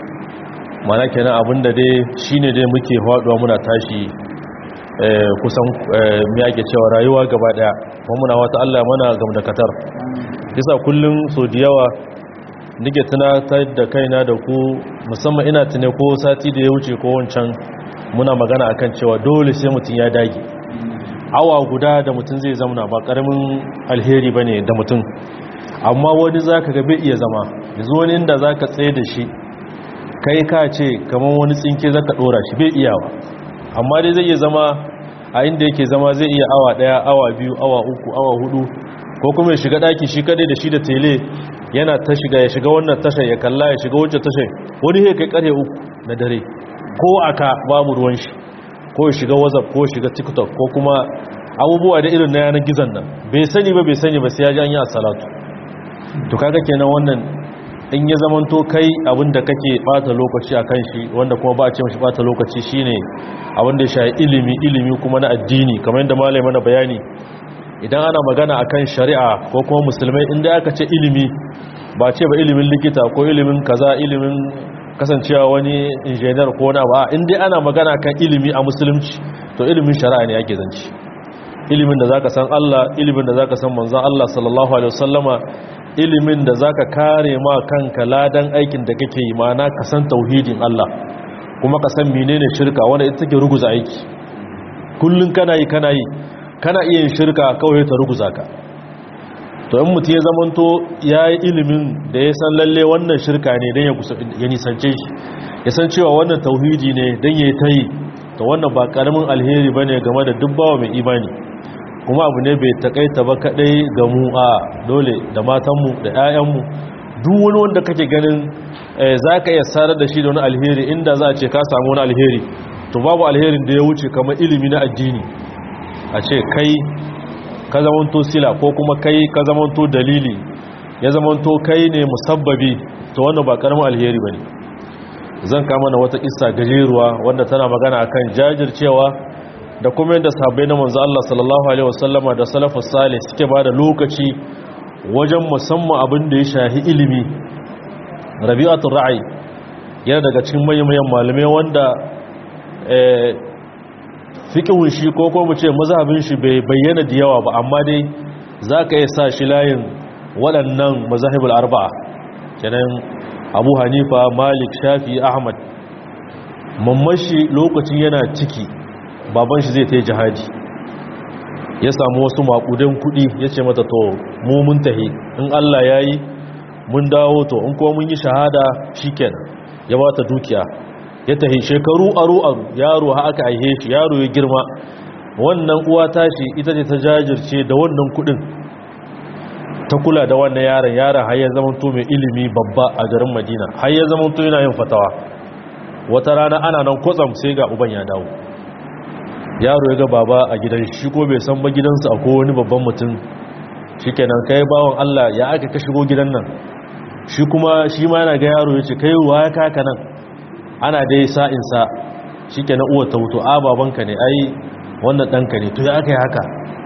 mana kenan abin da dai shine dai muke faduwa muna tashi eh kusan me yake cewa rayuwa gaba daya kuma muna fata Allah ya mana gamdakatar yasa kullun so da yawa nake tunatar da kaina da ku musamman ina tune ko sati da ya wuce ko wancan muna magana akan cewa dole sai mutum ya dage awa guda da mutum zai zama ba karamin alheri bane da mutum amma wani zaka ga bai iya zama yanzu wani inda zaka tsaye da shi kai ka ce kaman wani tsinke zaka dora shi bai iyawa amma dai zai iya zama a inda yake zama zai iya awa daya awa biyu awa uku awa hudu ko kuma ya shiga daki shi kadai da shi da tele yana ta shiga ya shiga wannan tashar ya kalla ya shiga wancan tashar wani ya kai karfe uku na dare ko aka babu ruwan shi ko ya shiga whatsapp ko ya shiga tiktok ko kuma abubuwa da irin na yanar gizon nan bai sani ba bai sani ba sai ya ji an yi salatu to kaga kenan wannan in ya zamanto kai abinda kake bata lokaci akan shi wanda kuma ba a ce mashi bata lokaci shine abinda ya shafi ilimi ilimi kuma na addini kamar yadda malai mana bayani idan ana magana akan shari'a ko kuma musulmai inda aka ce ilimi ba ce ba ilimin likita ko ilimin kaza ilimin kasancewa wani injiniyar ko na ba inda ana magana kan ilimi a musulunci to ilimin shari'a ne ake zanci ilimin da zaka san Allah ilimin da zaka san manzon Allah sallallahu alaihi wasallama ilimin da zaka kare ma kanka ladan aikin da kake yi ma'ana ka san tauhidin Allah kuma ka san menene shirka wanda ita take ruguza aiki kullun kana yi kana yi kana iya yin shirka kawai ta ruguza ka to in mutum ya zamanto ya yi ilimin da ya san lalle wannan shirka ne don ya nisance shi ya san cewa wannan tauhidi ne don ya yi ta yi to wannan ba karamin alheri ba ne game da dubbawa mai imani kuma abu ne bai takaita ba kadai ga mu a dole da matanmu da 'ya'yanmu duk wani wanda kake ganin za ka iya sarar da shi da wani alheri inda za a ce ka samu wani alheri to babu alherin da ya wuce kamar ilimi na addini a ce kai ka zamanto sila ko kuma kai ka zamanto dalili ya zamanto kai ne musabbabi to wannan ba karamin alheri bane zan kama na wata kissa gajeruwa wanda tana magana akan jajircewa da kuma yadda sahabbai na manzo Allah sallallahu alaihi wasallama da salafus salih suke bada lokaci wajen musamman abin da ya shahi ilimi Rabi'atul Ra'i yana daga cikin manyan malamai wanda eh fikihun shi ko ko mu ce mazhabin shi bai bayyana da yawa ba amma dai zaka iya sa shi layin waɗannan mazahibul arba'a kenan Abu Hanifa Malik Shafi Ahmad mamashi lokacin yana ciki baban shi zai tayi jihadi ya samu wasu makudan kudi yace mata to mu mun tahi in Allah yayi mun dawo to in ko mun yi shahada shikenan ya bata dukiya ya tahi shekaru aru aru yaro ha aka aihe shi yaro ya girma wannan uwa tashi ita ce ta jajirce da wannan kudin ta kula da wannan yaron yaron har ya zamanto mai ilimi babba a garin Madina har ya zamanto yana yin fatawa wata rana ana nan kotsam sai ga uban ya dawo yaro ya ga baba a gidan shi ko bai san ba gidansu akwai wani babban mutum shikenan kai bawon Allah ya aka ka shigo gidan nan shi kuma shi ma yana ga yaro yace kai wa ya kaka nan ana dai sa'in sa shikenan uwar ta wuto a babanka ne ai wannan danka ne to ya aka yi haka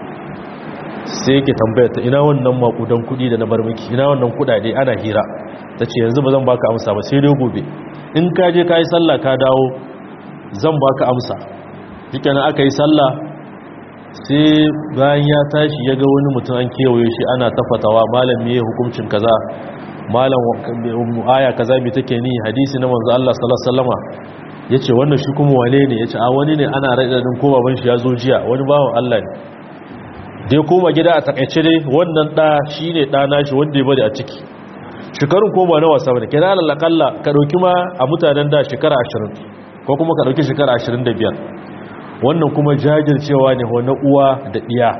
sai yake tambaya ta ina wannan makudan kudi da na bar miki ina wannan kudade ana hira tace yanzu ba zan baka amsa ba sai dai gobe in ka je kai sallah ka dawo zan baka amsa shikenan aka yi sallah sai bayan ya tashi ya ga wani mutum an kewaye shi ana tafatawa malam me hukuncin kaza malam aya kaza me take ni hadisi na manzo Allah sallallahu alaihi wasallama yace wannan shi kuma wane ne yace a wani ne ana radadin ko baban shi ya zo jiya wani bawon Allah ne dai koma gida a takaice dai wannan da shine da nashi wanda ya bari a ciki shekarun koma na wasa bane kina lalakalla ka dauki ma a mutanen da shekara ashirin ko kuma ka dauki shekara ashirin da biyar wannan kuma jajircewa ne na uwa da ɗiya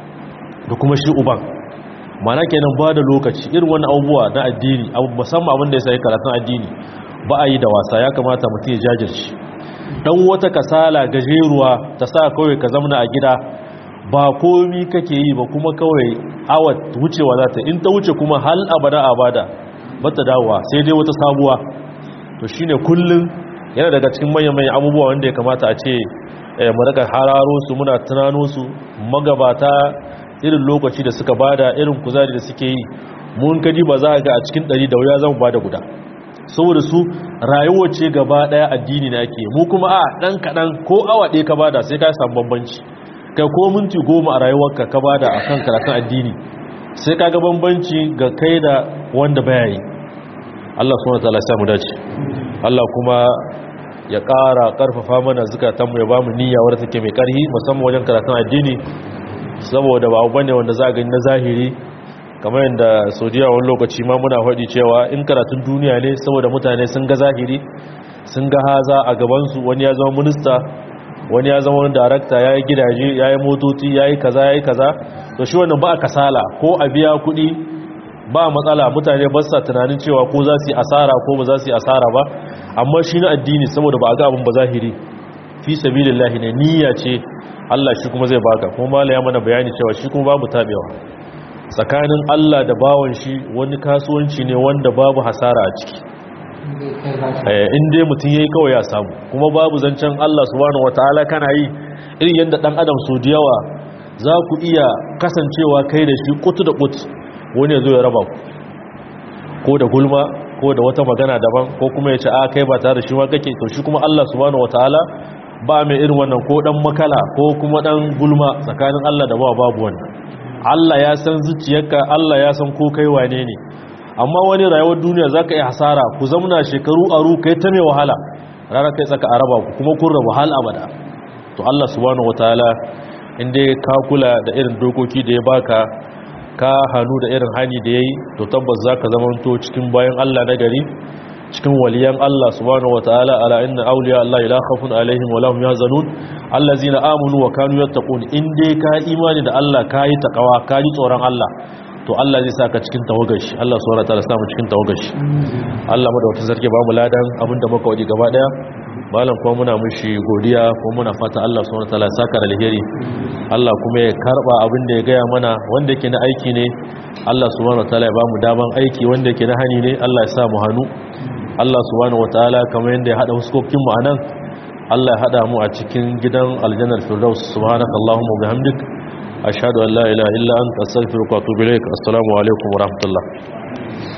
da kuma shi uban mana kenan ba da lokaci irin wani abubuwa na addini musamman abin da ya sai karatun addini ba a yi da wasa ya kamata mutum ya jajirce dan wata kasala gajeruwa ta sa kawai ka zamna a gida ba komi kake yi ba kuma kawai awa wucewa za ta in ta wuce kuma hal abada abada ba ta dawowa sai dai wata sabuwa to shine kullum yana daga cikin manyan manyan abubuwa wanda ya kamata a ce mu daga hararo su muna tunano su magabata irin lokaci da suka bada irin kuzari da suke yi mun kaji ba za ga a cikin ɗari da wuya zan bada guda saboda su rayuwa ce gaba daya addini na ake mu kuma a dan kadan ko awa ɗaya ka bada sai ka samu bambanci kai ko minti goma a rayuwarka ka bada akan karatun addini sai ka ga bambanci ga kai da wanda baya yi Allah subhanahu wa ta'ala ya samu dace Allah kuma ya ƙara ƙarfafa mana zukatanmu ya ba mu niyya wadda take mai ƙarhi musamman wajen karatun addini saboda ba abu bane wanda za a gani na zahiri kamar yadda saudiya wani lokaci ma muna faɗi cewa in karatun duniya ne saboda mutane sun ga zahiri sun ga haza a gabansu wani ya zama minista wani ya zama wani darakta ya yi gidaje ya yi motoci ya yi kaza ya yi kaza to shi wannan ba a kasala ko a biya kuɗi ba matsala mutane ba sa tunanin cewa ko za su yi asara ko ba za su yi asara ba amma shi na addini saboda ba a ga abin ba zahiri fi sabilillahi ne niyya ce Allah shi kuma zai baka kuma mala ya mana bayani cewa shi kuma babu tabewa tsakanin Allah da bawon shi wani kasuwanci ne wanda babu hasara a ciki in dai mutum yayi kawai ya samu kuma babu zancen Allah subhanahu wataala kana yi irin yadda dan adam so da yawa za ku iya kasancewa kai da shi kutu da kutu wani ya zo ya raba ku ko da gulma ko da wata magana daban ko kuma ya ce a kai ba tare da shi ma kake to shi kuma Allah subhanahu wataala ba mai irin wannan ko dan makala ko kuma dan gulma tsakanin Allah da ba babu wannan Allah ya san zuciyarka Allah ya san ko kai wane ne amma wani rayuwar duniya zaka yi hasara ku zamna shekaru aru kai ta mai wahala rana kai tsaka araba ku kuma kun rabu hal abada to Allah subhanahu wataala inda ka kula da irin dokoki da ya baka ka hannu da irin hani da yayi to tabbas zaka zamanto cikin bayan Allah na gari cikin waliyan Allah subhanahu wataala ala inna awliya Allah la khawfun alaihim wa lahum yahzanun allazina amanu wa kanu yattaqun inde ka imani da Allah ka yi takawa ka ji tsoron Allah to Allah zai saka cikin tawagashi Allah subhanahu wataala sa mu cikin tawagashi Allah madaukakin sarki ba mu ladan abinda muka wadi gaba daya malam kuma muna mushi godiya kuma muna fata Allah subhanahu wataala saka da alheri Allah kuma ya karba abin da ya gaya mana wanda yake na aiki ne Allah subhanahu wataala ya ba mu daman aiki wanda yake na hani ne Allah ya sa mu hannu Allah subhanahu wataala kamar yanda ya hada huskokin mu anan Allah ya hada mu a cikin gidan aljannar firdaus subhanakallahumma wa bihamdik ashhadu an la ilaha illa anta astaghfiruka wa atubu ilaik assalamu alaikum wa rahmatullah